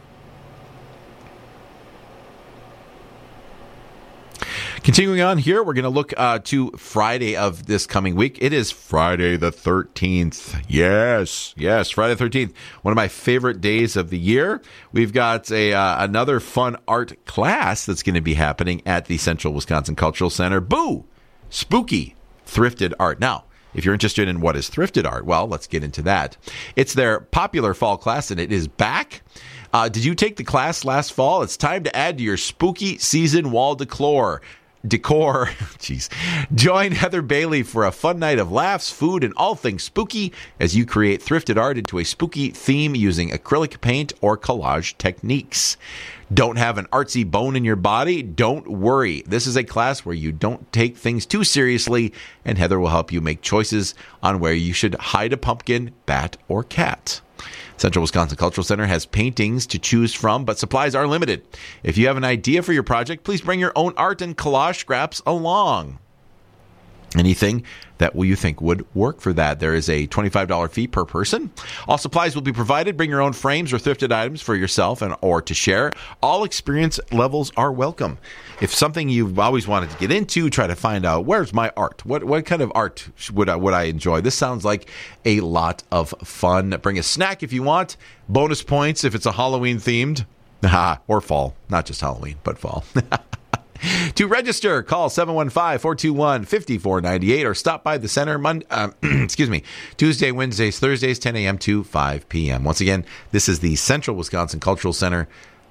Continuing on here, we're going to look to Friday of this coming week. It is Friday the 13th. Yes, Friday the 13th. One of my favorite days of the year. We've got another fun art class that's going to be happening at the Central Wisconsin Cultural Center. Boo! Spooky thrifted art. Now, if you're interested in what is thrifted art, well, let's get into that. It's their popular fall class, and it is back. Did you take the class last fall? It's time to add to your spooky season wall decor. Jeez. Join Heather Bailey for a fun night of laughs, food, and all things spooky as you create thrifted art into a spooky theme using acrylic paint or collage techniques. Don't have an artsy bone in your body? Don't worry. This is a class where you don't take things too seriously, and Heather will help you make choices on where you should hide a pumpkin, bat, or cat. Central Wisconsin Cultural Center has paintings to choose from, but supplies are limited. If you have an idea for your project, please bring your own art and collage scraps along. Anything that you think would work for that. There is a $25 fee per person. All supplies will be provided. Bring your own frames or thrifted items for yourself or to share. All experience levels are welcome. If something you've always wanted to get into, try to find out, where's my art? What kind of art would I enjoy? This sounds like a lot of fun. Bring a snack if you want. Bonus points if it's a Halloween themed. Or fall. Not just Halloween, but fall. To register, call 715-421-5498 or stop by the center Tuesday, Wednesdays, Thursdays, 10 a.m. to 5 p.m. Once again, this is the Central Wisconsin Cultural Center,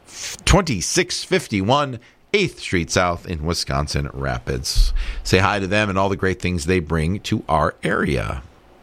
2651 8th Street South in Wisconsin Rapids. Say hi to them and all the great things they bring to our area.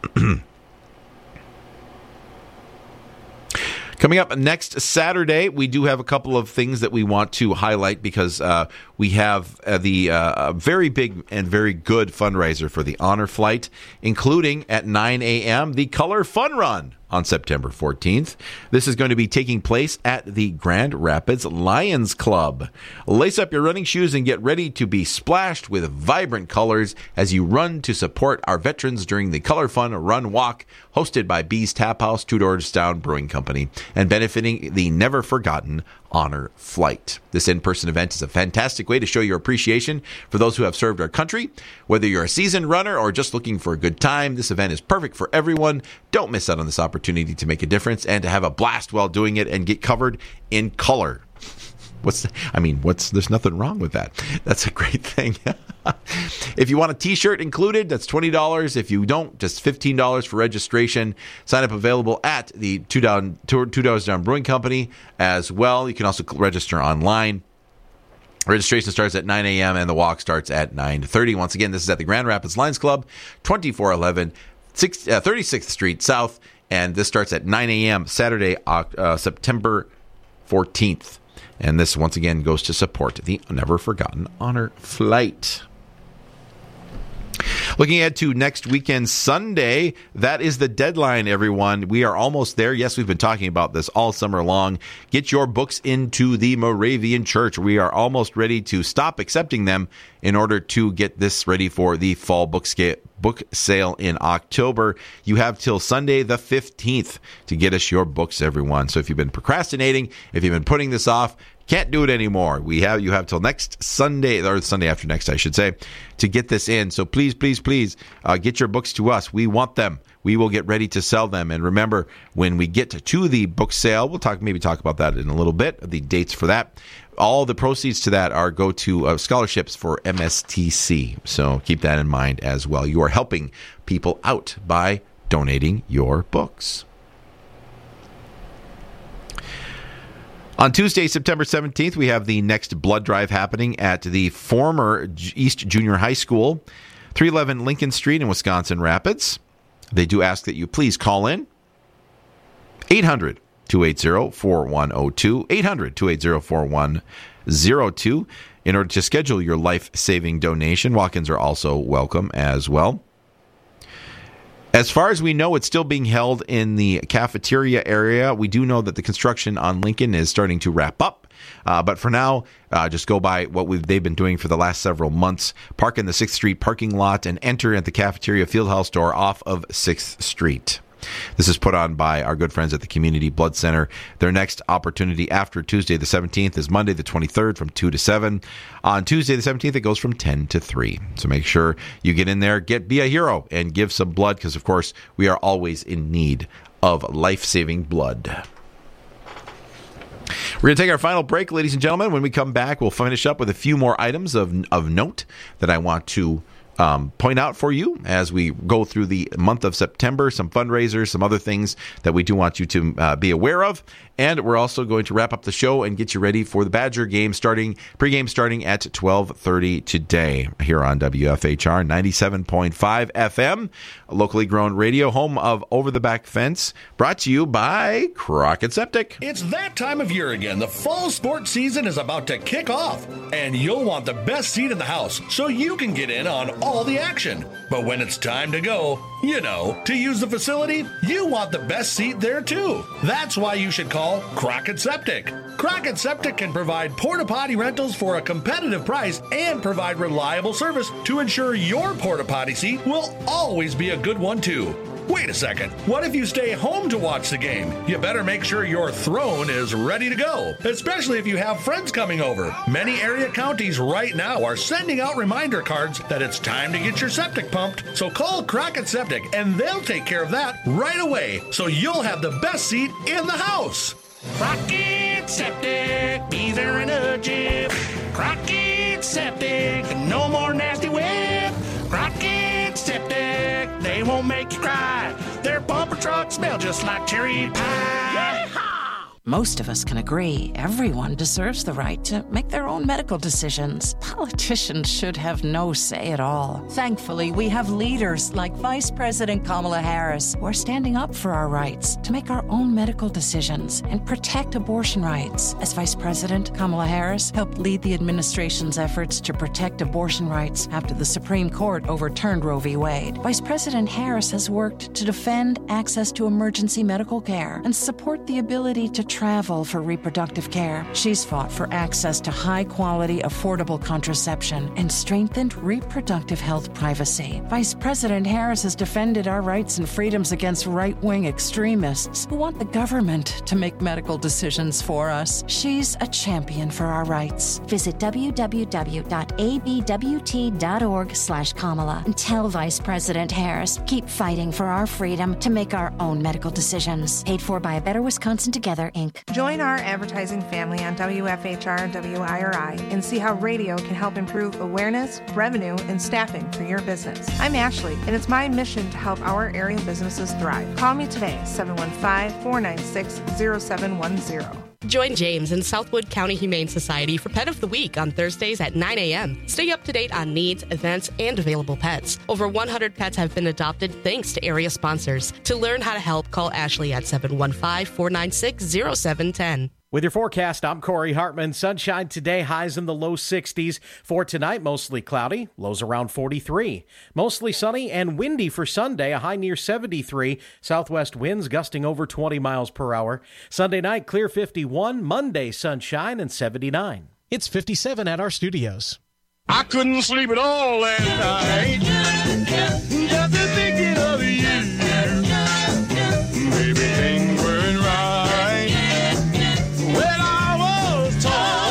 Coming up next Saturday, we do have a couple of things that we want to highlight because we have the very big and very good fundraiser for the Honor Flight, including at 9 a.m. the Color Fun Run on September 14th. This is going to be taking place at the Grand Rapids Lions Club. Lace up your running shoes and get ready to be splashed with vibrant colors as you run to support our veterans during the Color Fun Run Walk, hosted by Bees Tap House, Two Doors Down Brewing Company, and benefiting the never forgotten Honor Flight. This in-person event is a fantastic way to show your appreciation for those who have served our country. Whether you're a seasoned runner or just looking for a good time, this event is perfect for everyone. Don't miss out on this opportunity to make a difference and to have a blast while doing it and get covered in color. There's nothing wrong with that. That's a great thing. If you want a t-shirt included, that's $20. If you don't, just $15 for registration. Sign up available at the Two Doors Down Brewing Company as well. You can also register online. Registration starts at 9 a.m. and the walk starts at 9:30. Once again, this is at the Grand Rapids Lions Club, 2411 36th Street South, and this starts at 9 a.m. Saturday, September 14th. And this, once again, goes to support the never forgotten Honor Flight. Looking ahead to next weekend, Sunday, that is the deadline, everyone. We are almost there. Yes, we've been talking about this all summer long. Get your books into the Moravian Church. We are almost ready to stop accepting them in order to get this ready for the fall book sale in October. You have till Sunday the 15th to get us your books, everyone. So if you've been procrastinating, if you've been putting this off, Can't do it anymore. You have till next Sunday, or Sunday after next, I should say, to get this in. So please, please, please get your books to us. We want them. We will get ready to sell them. And remember, when we get to the book sale, we'll talk about that in a little bit, the dates for that. All the proceeds to that go to scholarships for MSTC. So keep that in mind as well. You are helping people out by donating your books. On Tuesday, September 17th, we have the next blood drive happening at the former East Junior High School, 311 Lincoln Street in Wisconsin Rapids. They do ask that you please call in 800-280-4102, 800-280-4102 in order to schedule your life-saving donation. Walk-ins are also welcome as well. As far as we know, it's still being held in the cafeteria area. We do know that the construction on Lincoln is starting to wrap up. But for now, just go by what they've been doing for the last several months. Park in the 6th Street parking lot and enter at the cafeteria fieldhouse door off of 6th Street. This is put on by our good friends at the Community Blood Center. Their next opportunity after Tuesday the 17th is Monday the 23rd from 2 to 7. On Tuesday the 17th, it goes from 10 to 3. So make sure you get in there, be a hero, and give some blood because, of course, we are always in need of life-saving blood. We're going to take our final break, ladies and gentlemen. When we come back, we'll finish up with a few more items of note that I want to point out for you as we go through the month of September, some fundraisers, some other things that we do want you to be aware of. And we're also going to wrap up the show and get you ready for the Badger game pregame starting at 12:30 today here on WFHR 97.5 FM, locally grown radio, home of Over the Back Fence, brought to you by Crockett Septic. It's that time of year again. The fall sports season is about to kick off, and you'll want the best seat in the house so you can get in on all the action. But when it's time to go, to use the facility, you want the best seat there too. That's why you should call Crockett Septic. Crockett Septic can provide porta-potty rentals for a competitive price and provide reliable service to ensure your porta-potty seat will always be a good one too. Wait a second. What if you stay home to watch the game? You better make sure your throne is ready to go, especially if you have friends coming over. Many area counties right now are sending out reminder cards that it's time to get your septic pumped. So call Crockett Septic and they'll take care of that right away so you'll have the best seat in the house. Crockett Septic, be there in a jiff. Crockett Septic, no more nasty whip. Crockett Septic, they won't make you cry. Their bumper trucks smell just like cherry pie. Yeehaw! Most of us can agree everyone deserves the right to make their own medical decisions. Politicians should have no say at all. Thankfully, we have leaders like Vice President Kamala Harris who are standing up for our rights to make our own medical decisions and protect abortion rights. As Vice President, Kamala Harris helped lead the administration's efforts to protect abortion rights after the Supreme Court overturned Roe v. Wade. Vice President Harris has worked to defend access to emergency medical care and support the ability to travel for reproductive care. She's fought for access to high-quality, affordable contraception and strengthened reproductive health privacy. Vice President Harris has defended our rights and freedoms against right-wing extremists who want the government to make medical decisions for us. She's a champion for our rights. Visit www.abwt.org/Kamala and tell Vice President Harris, keep fighting for our freedom to make our own medical decisions. Paid for by A Better Wisconsin Together, Inc. Join our advertising family on WFHR and WIRI and see how radio can help improve awareness, revenue, and staffing for your business. I'm Ashley, and it's my mission to help our area businesses thrive. Call me today, 715-496-0710. Join James in Southwood County Humane Society for Pet of the Week on Thursdays at 9 a.m. Stay up to date on needs, events, and available pets. Over 100 pets have been adopted thanks to area sponsors. To learn how to help, call Ashley at 715-496-0710. With your forecast, I'm Corey Hartman. Sunshine today, highs in the low 60s. For tonight, mostly cloudy, lows around 43. Mostly sunny and windy for Sunday, a high near 73. Southwest winds gusting over 20 miles per hour. Sunday night, clear 51. Monday, sunshine and 79. It's 57 at our studios. I couldn't sleep at all last night. Just thinking of you. Baby, things weren't right. When I was torn.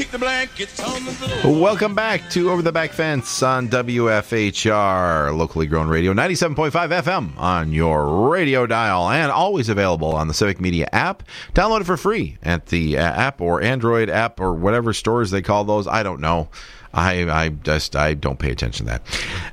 Keep the blankets on the floor. Welcome back to Over the Back Fence on WFHR, locally grown radio, 97.5 FM on your radio dial, and always available on the Civic Media app. Download it for free at the app or Android app or whatever stores they call those. I don't know. I don't pay attention to that.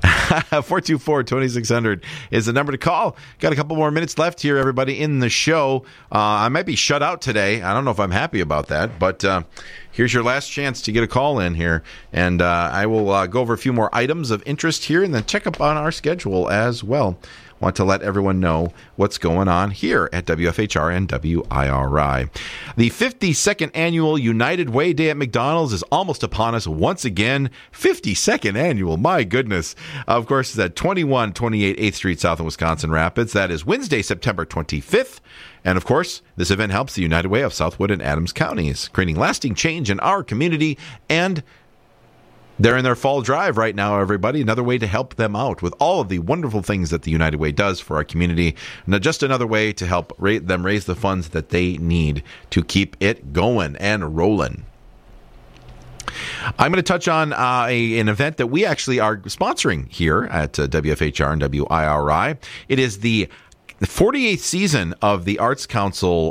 424-2600 is the number to call. Got a couple more minutes left here, everybody, in the show. I might be shut out today. I don't know if I'm happy about that, but here's your last chance to get a call in here, and I will go over a few more items of interest here and then check up on our schedule as well. Want to let everyone know what's going on here at WFHR and WIRI. The 52nd annual United Way Day at McDonald's is almost upon us once again. 52nd annual, my goodness. Of course, it's at 2128 8th Street South in Wisconsin Rapids. That is Wednesday, September 25th. And of course, this event helps the United Way of Southwood and Adams counties, creating lasting change in our community. And they're in their fall drive right now, everybody. Another way to help them out with all of the wonderful things that the United Way does for our community. And just another way to help them raise the funds that they need to keep it going and rolling. I'm going to touch on an event that we actually are sponsoring here at WFHR and WIRI. It is the 48th season of the Arts Council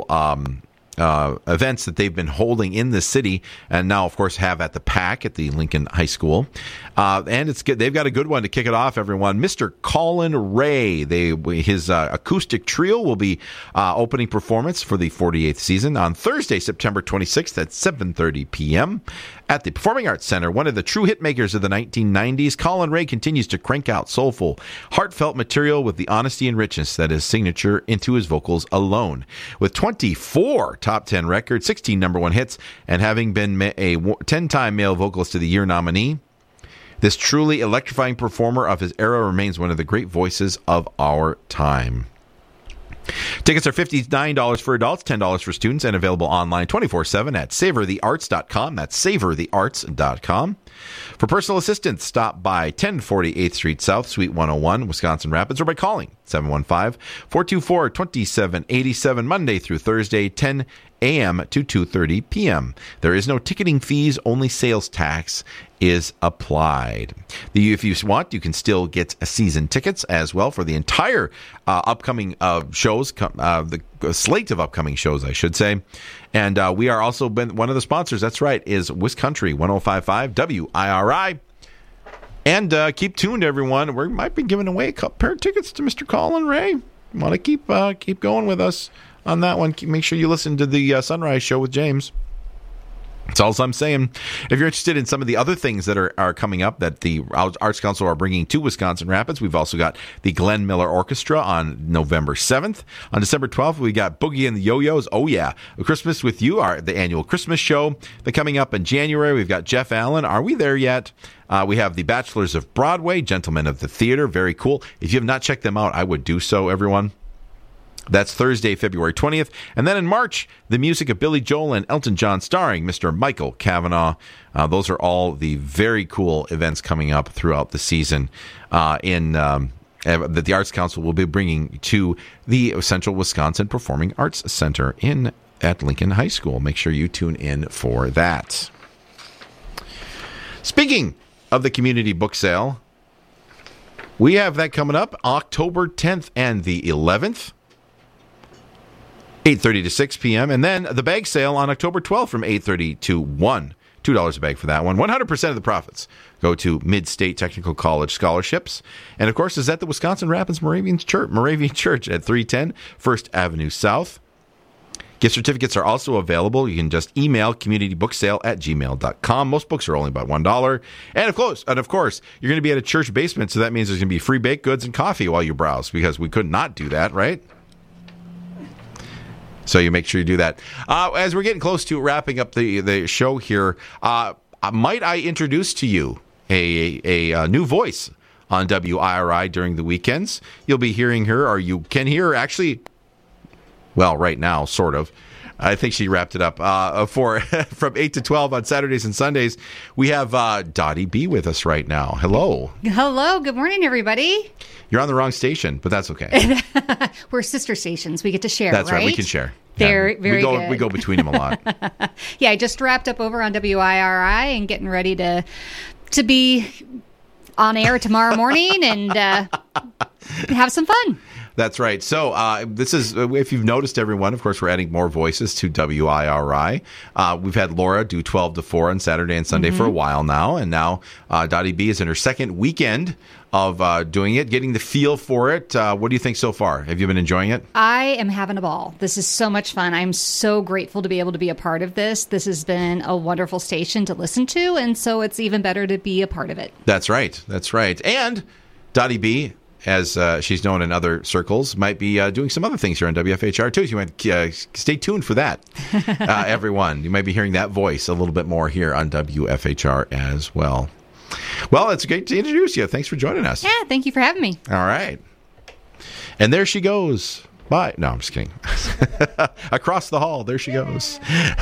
events that they've been holding in the city, and now, of course, have at the PAC at the Lincoln High School. And it's good. They've got a good one to kick it off, everyone. Mr. Colin Ray. His acoustic trio will be opening performance for the 48th season on Thursday, September 26th at 7:30 p.m. At the Performing Arts Center, one of the true hit makers of the 1990s, Colin Ray continues to crank out soulful, heartfelt material with the honesty and richness that is signature into his vocals alone. With 24 top 10 records, 16 number one hits, and having been a 10-time Male Vocalist of the Year nominee, this truly electrifying performer of his era remains one of the great voices of our time. Tickets are $59 for adults, $10 for students, and available online 24/7 at savorthearts.com. That's savorthearts.com. For personal assistance, stop by 1040 8th Street South, Suite 101, Wisconsin Rapids, or by calling 715-424-2787, Monday through Thursday, 10 a.m. to 2:30 p.m. There is no ticketing fees, only sales tax is applied. If you want, you can still get season tickets as well for the entire upcoming shows, the slate of upcoming shows, I should say. And we are also one of the sponsors, that's right, is Wiscountry 105.5 WIRI. And keep tuned, everyone. We might be giving away a pair of tickets to Mr. Colin Ray. You want to keep going with us on that one. Make sure you listen to the Sunrise Show with James. That's all I'm saying. If you're interested in some of the other things that are coming up that the Arts Council are bringing to Wisconsin Rapids, we've also got the Glenn Miller Orchestra on November 7th. On December 12th, we got Boogie and the Yo-Yos. Oh, yeah. Christmas with You, the annual Christmas show. Then coming up in January, we've got Jeff Allen. Are we there yet? We have the Bachelors of Broadway, Gentlemen of the Theater. Very cool. If you have not checked them out, I would do so, everyone. That's Thursday, February 20th. And then in March, the music of Billy Joel and Elton John starring Mr. Michael Cavanaugh. Those are all the very cool events coming up throughout the season that the Arts Council will be bringing to the Central Wisconsin Performing Arts Center at Lincoln High School. Make sure you tune in for that. Speaking of the community book sale, we have that coming up October 10th and the 11th. 8:30 to 6 p.m. And then the bag sale on October 12th from 8:30 to 1. $2 a bag for that one. 100% of the profits go to Mid-State Technical College scholarships. And, of course, is at the Wisconsin Rapids Moravian Church at 310 First Avenue South. Gift certificates are also available. You can just email communitybooksale@gmail.com. Most books are only about $1. And, of course, you're going to be at a church basement, so that means there's going to be free baked goods and coffee while you browse, because we could not do that, right? So you make sure you do that. As we're getting close to wrapping up the show here, might I introduce to you a new voice on WIRI during the weekends? You'll be hearing her, or you can hear, actually, well, right now, sort of, I think she wrapped it up. From 8 to 12 on Saturdays and Sundays, we have Dottie B with us right now. Hello. Hello. Good morning, everybody. You're on the wrong station, but that's okay. We're sister stations. We get to share, That's right. We can share. Very good. We go between them a lot. Yeah, I just wrapped up over on WIRI and getting ready to be on air tomorrow morning and have some fun. That's right. So this is, if you've noticed, everyone, of course, we're adding more voices to WIRI. We've had Laura do 12 to 4 on Saturday and Sunday for a while now. And now Dottie B is in her second weekend of doing it, getting the feel for it. What do you think so far? Have you been enjoying it? I am having a ball. This is so much fun. I'm so grateful to be able to be a part of this. This has been a wonderful station to listen to, and so it's even better to be a part of it. That's right. That's right. And Dottie B, as she's known in other circles, might be doing some other things here on WFHR too. So you might stay tuned for that, everyone. You might be hearing that voice a little bit more here on WFHR as well. Well, it's great to introduce you. Thanks for joining us. Yeah, thank you for having me. All right. And there she goes. Bye. No, I'm just kidding. Across the hall, there she goes.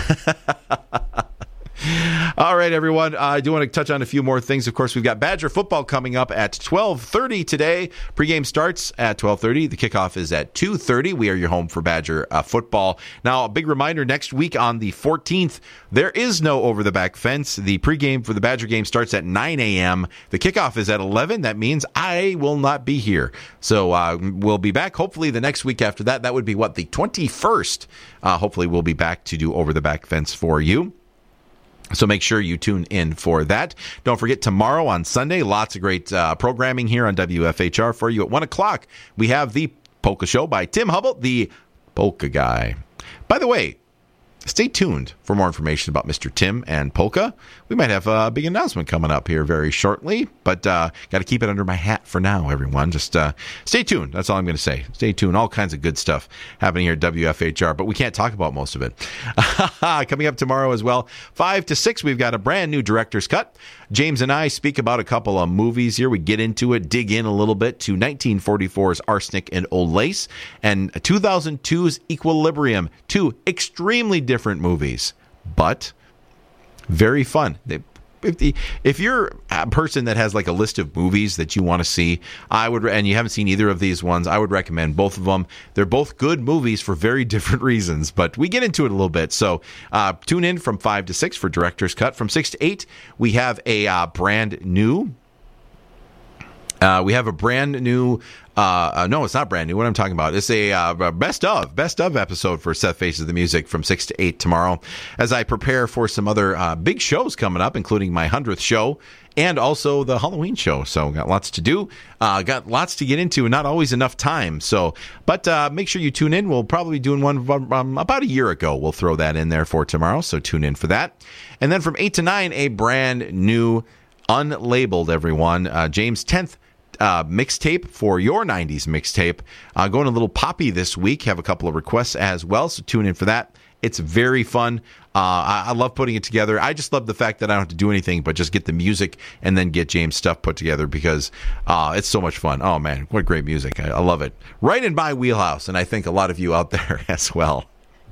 All right, everyone. I do want to touch on a few more things. Of course, we've got Badger football coming up at 12:30 today. Pregame starts at 12:30. The kickoff is at 2:30. We are your home for Badger football. Now, a big reminder, next week on the 14th, there is no over-the-back fence. The pregame for the Badger game starts at 9 a.m. The kickoff is at 11. That means I will not be here. So we'll be back hopefully the next week after that. That would be, the 21st. Hopefully we'll be back to do over-the-back fence for you. So make sure you tune in for that. Don't forget, tomorrow on Sunday, lots of great programming here on WFHR for you. At 1 o'clock, we have the Polka Show by Tim Hubble, the Polka Guy. By the way, stay tuned for more information about Mr. Tim and Polka. We might have a big announcement coming up here very shortly, but got to keep it under my hat for now, everyone. Just stay tuned. That's all I'm going to say. Stay tuned. All kinds of good stuff happening here at WFHR, but we can't talk about most of it. Coming up tomorrow as well, 5 to 6, we've got a brand new director's cut. James and I speak about a couple of movies here. We get into it, dig in a little bit to 1944's Arsenic and Old Lace and 2002's Equilibrium. Two extremely different movies, but very fun. If you're a person that has like a list of movies that you want to see, and you haven't seen either of these ones, I would recommend both of them. They're both good movies for very different reasons, but we get into it a little bit. So tune in from 5 to 6 for Director's Cut. From 6 to 8, we have a brand new. No, it's not brand new. What I'm talking about is a best of episode for Seth Faces the Music from 6 to 8 tomorrow, as I prepare for some other big shows coming up, including my 100th show and also the Halloween show. So got lots to do, got lots to get into, and not always enough time. But make sure you tune in. We'll probably be doing one about a year ago. We'll throw that in there for tomorrow. So tune in for that. And then from 8 to 9, a brand new unlabeled, everyone, James 10th mixtape for your 90s mixtape. Going a little poppy this week. Have a couple of requests as well, so tune in for that. It's very fun. I love putting it together. I just love the fact that I don't have to do anything but just get the music and then get James' stuff put together, because it's so much fun. Oh, man, what great music. I love it. Right in my wheelhouse, and I think a lot of you out there as well.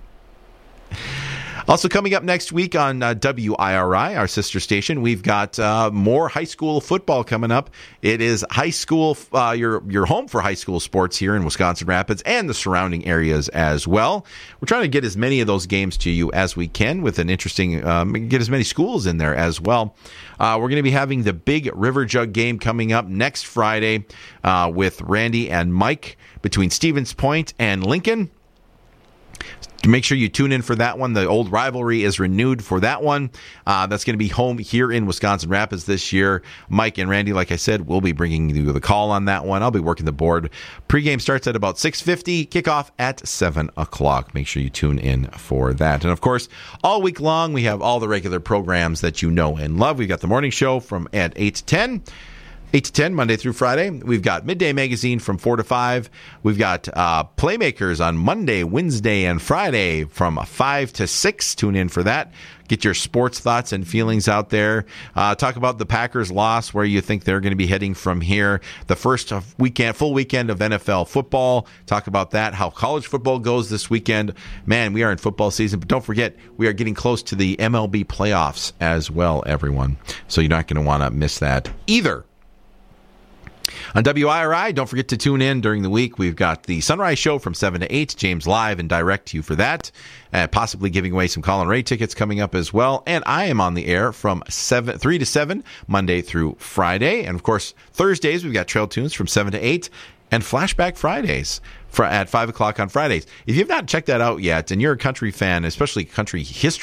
Also coming up next week on WIRI, our sister station, we've got more high school football coming up. It is high school, your home for high school sports here in Wisconsin Rapids and the surrounding areas as well. We're trying to get as many of those games to you as we can with an interesting, get as many schools in there as well. We're going to be having the big River Jug game coming up next Friday with Randy and Mike between Stevens Point and Lincoln. Make sure you tune in for that one. The old rivalry is renewed for that one. That's going to be home here in Wisconsin Rapids this year. Mike and Randy, like I said, will be bringing you the call on that one. I'll be working the board. Pregame starts at about 6:50. Kickoff at 7 o'clock. Make sure you tune in for that. And, of course, all week long, we have all the regular programs that you know and love. We've got the morning show at 8 to 10. 8 to 10, Monday through Friday. We've got Midday Magazine from 4 to 5. We've got Playmakers on Monday, Wednesday, and Friday from 5 to 6. Tune in for that. Get your sports thoughts and feelings out there. Talk about the Packers' loss, where you think they're going to be heading from here. The first full weekend of NFL football. Talk about that, how college football goes this weekend. Man, we are in football season, but don't forget, we are getting close to the MLB playoffs as well, everyone. So you're not going to want to miss that either. On WIRI, don't forget to tune in during the week. We've got the Sunrise Show from 7 to 8. James live and direct to you for that. Possibly giving away some Colin Ray tickets coming up as well. And I am on the air from 3 to 7, Monday through Friday. And, of course, Thursdays, we've got Trail Tunes from 7 to 8. And Flashback Fridays at 5 o'clock on Fridays. If you've not checked that out yet, and you're a country fan, especially country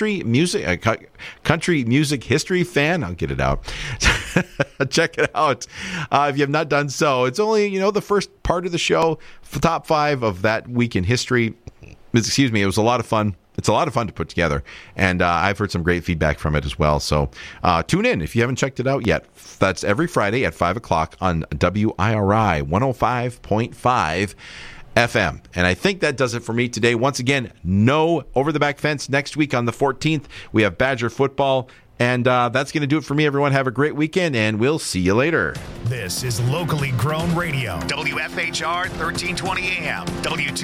music history fan, I'll get it out. Check it out. If you have not done so, it's only, the first part of the show, top 5 of that week in history. Excuse me, it was a lot of fun. It's a lot of fun to put together, and I've heard some great feedback from it as well. So tune in if you haven't checked it out yet. That's every Friday at 5 o'clock on WIRI 105.5 FM. And I think that does it for me today. Once again, no Over the Back Fence next week on the 14th. We have Badger football. And that's going to do it for me, everyone. Have a great weekend, and we'll see you later. This is locally grown radio. WFHR 1320 AM.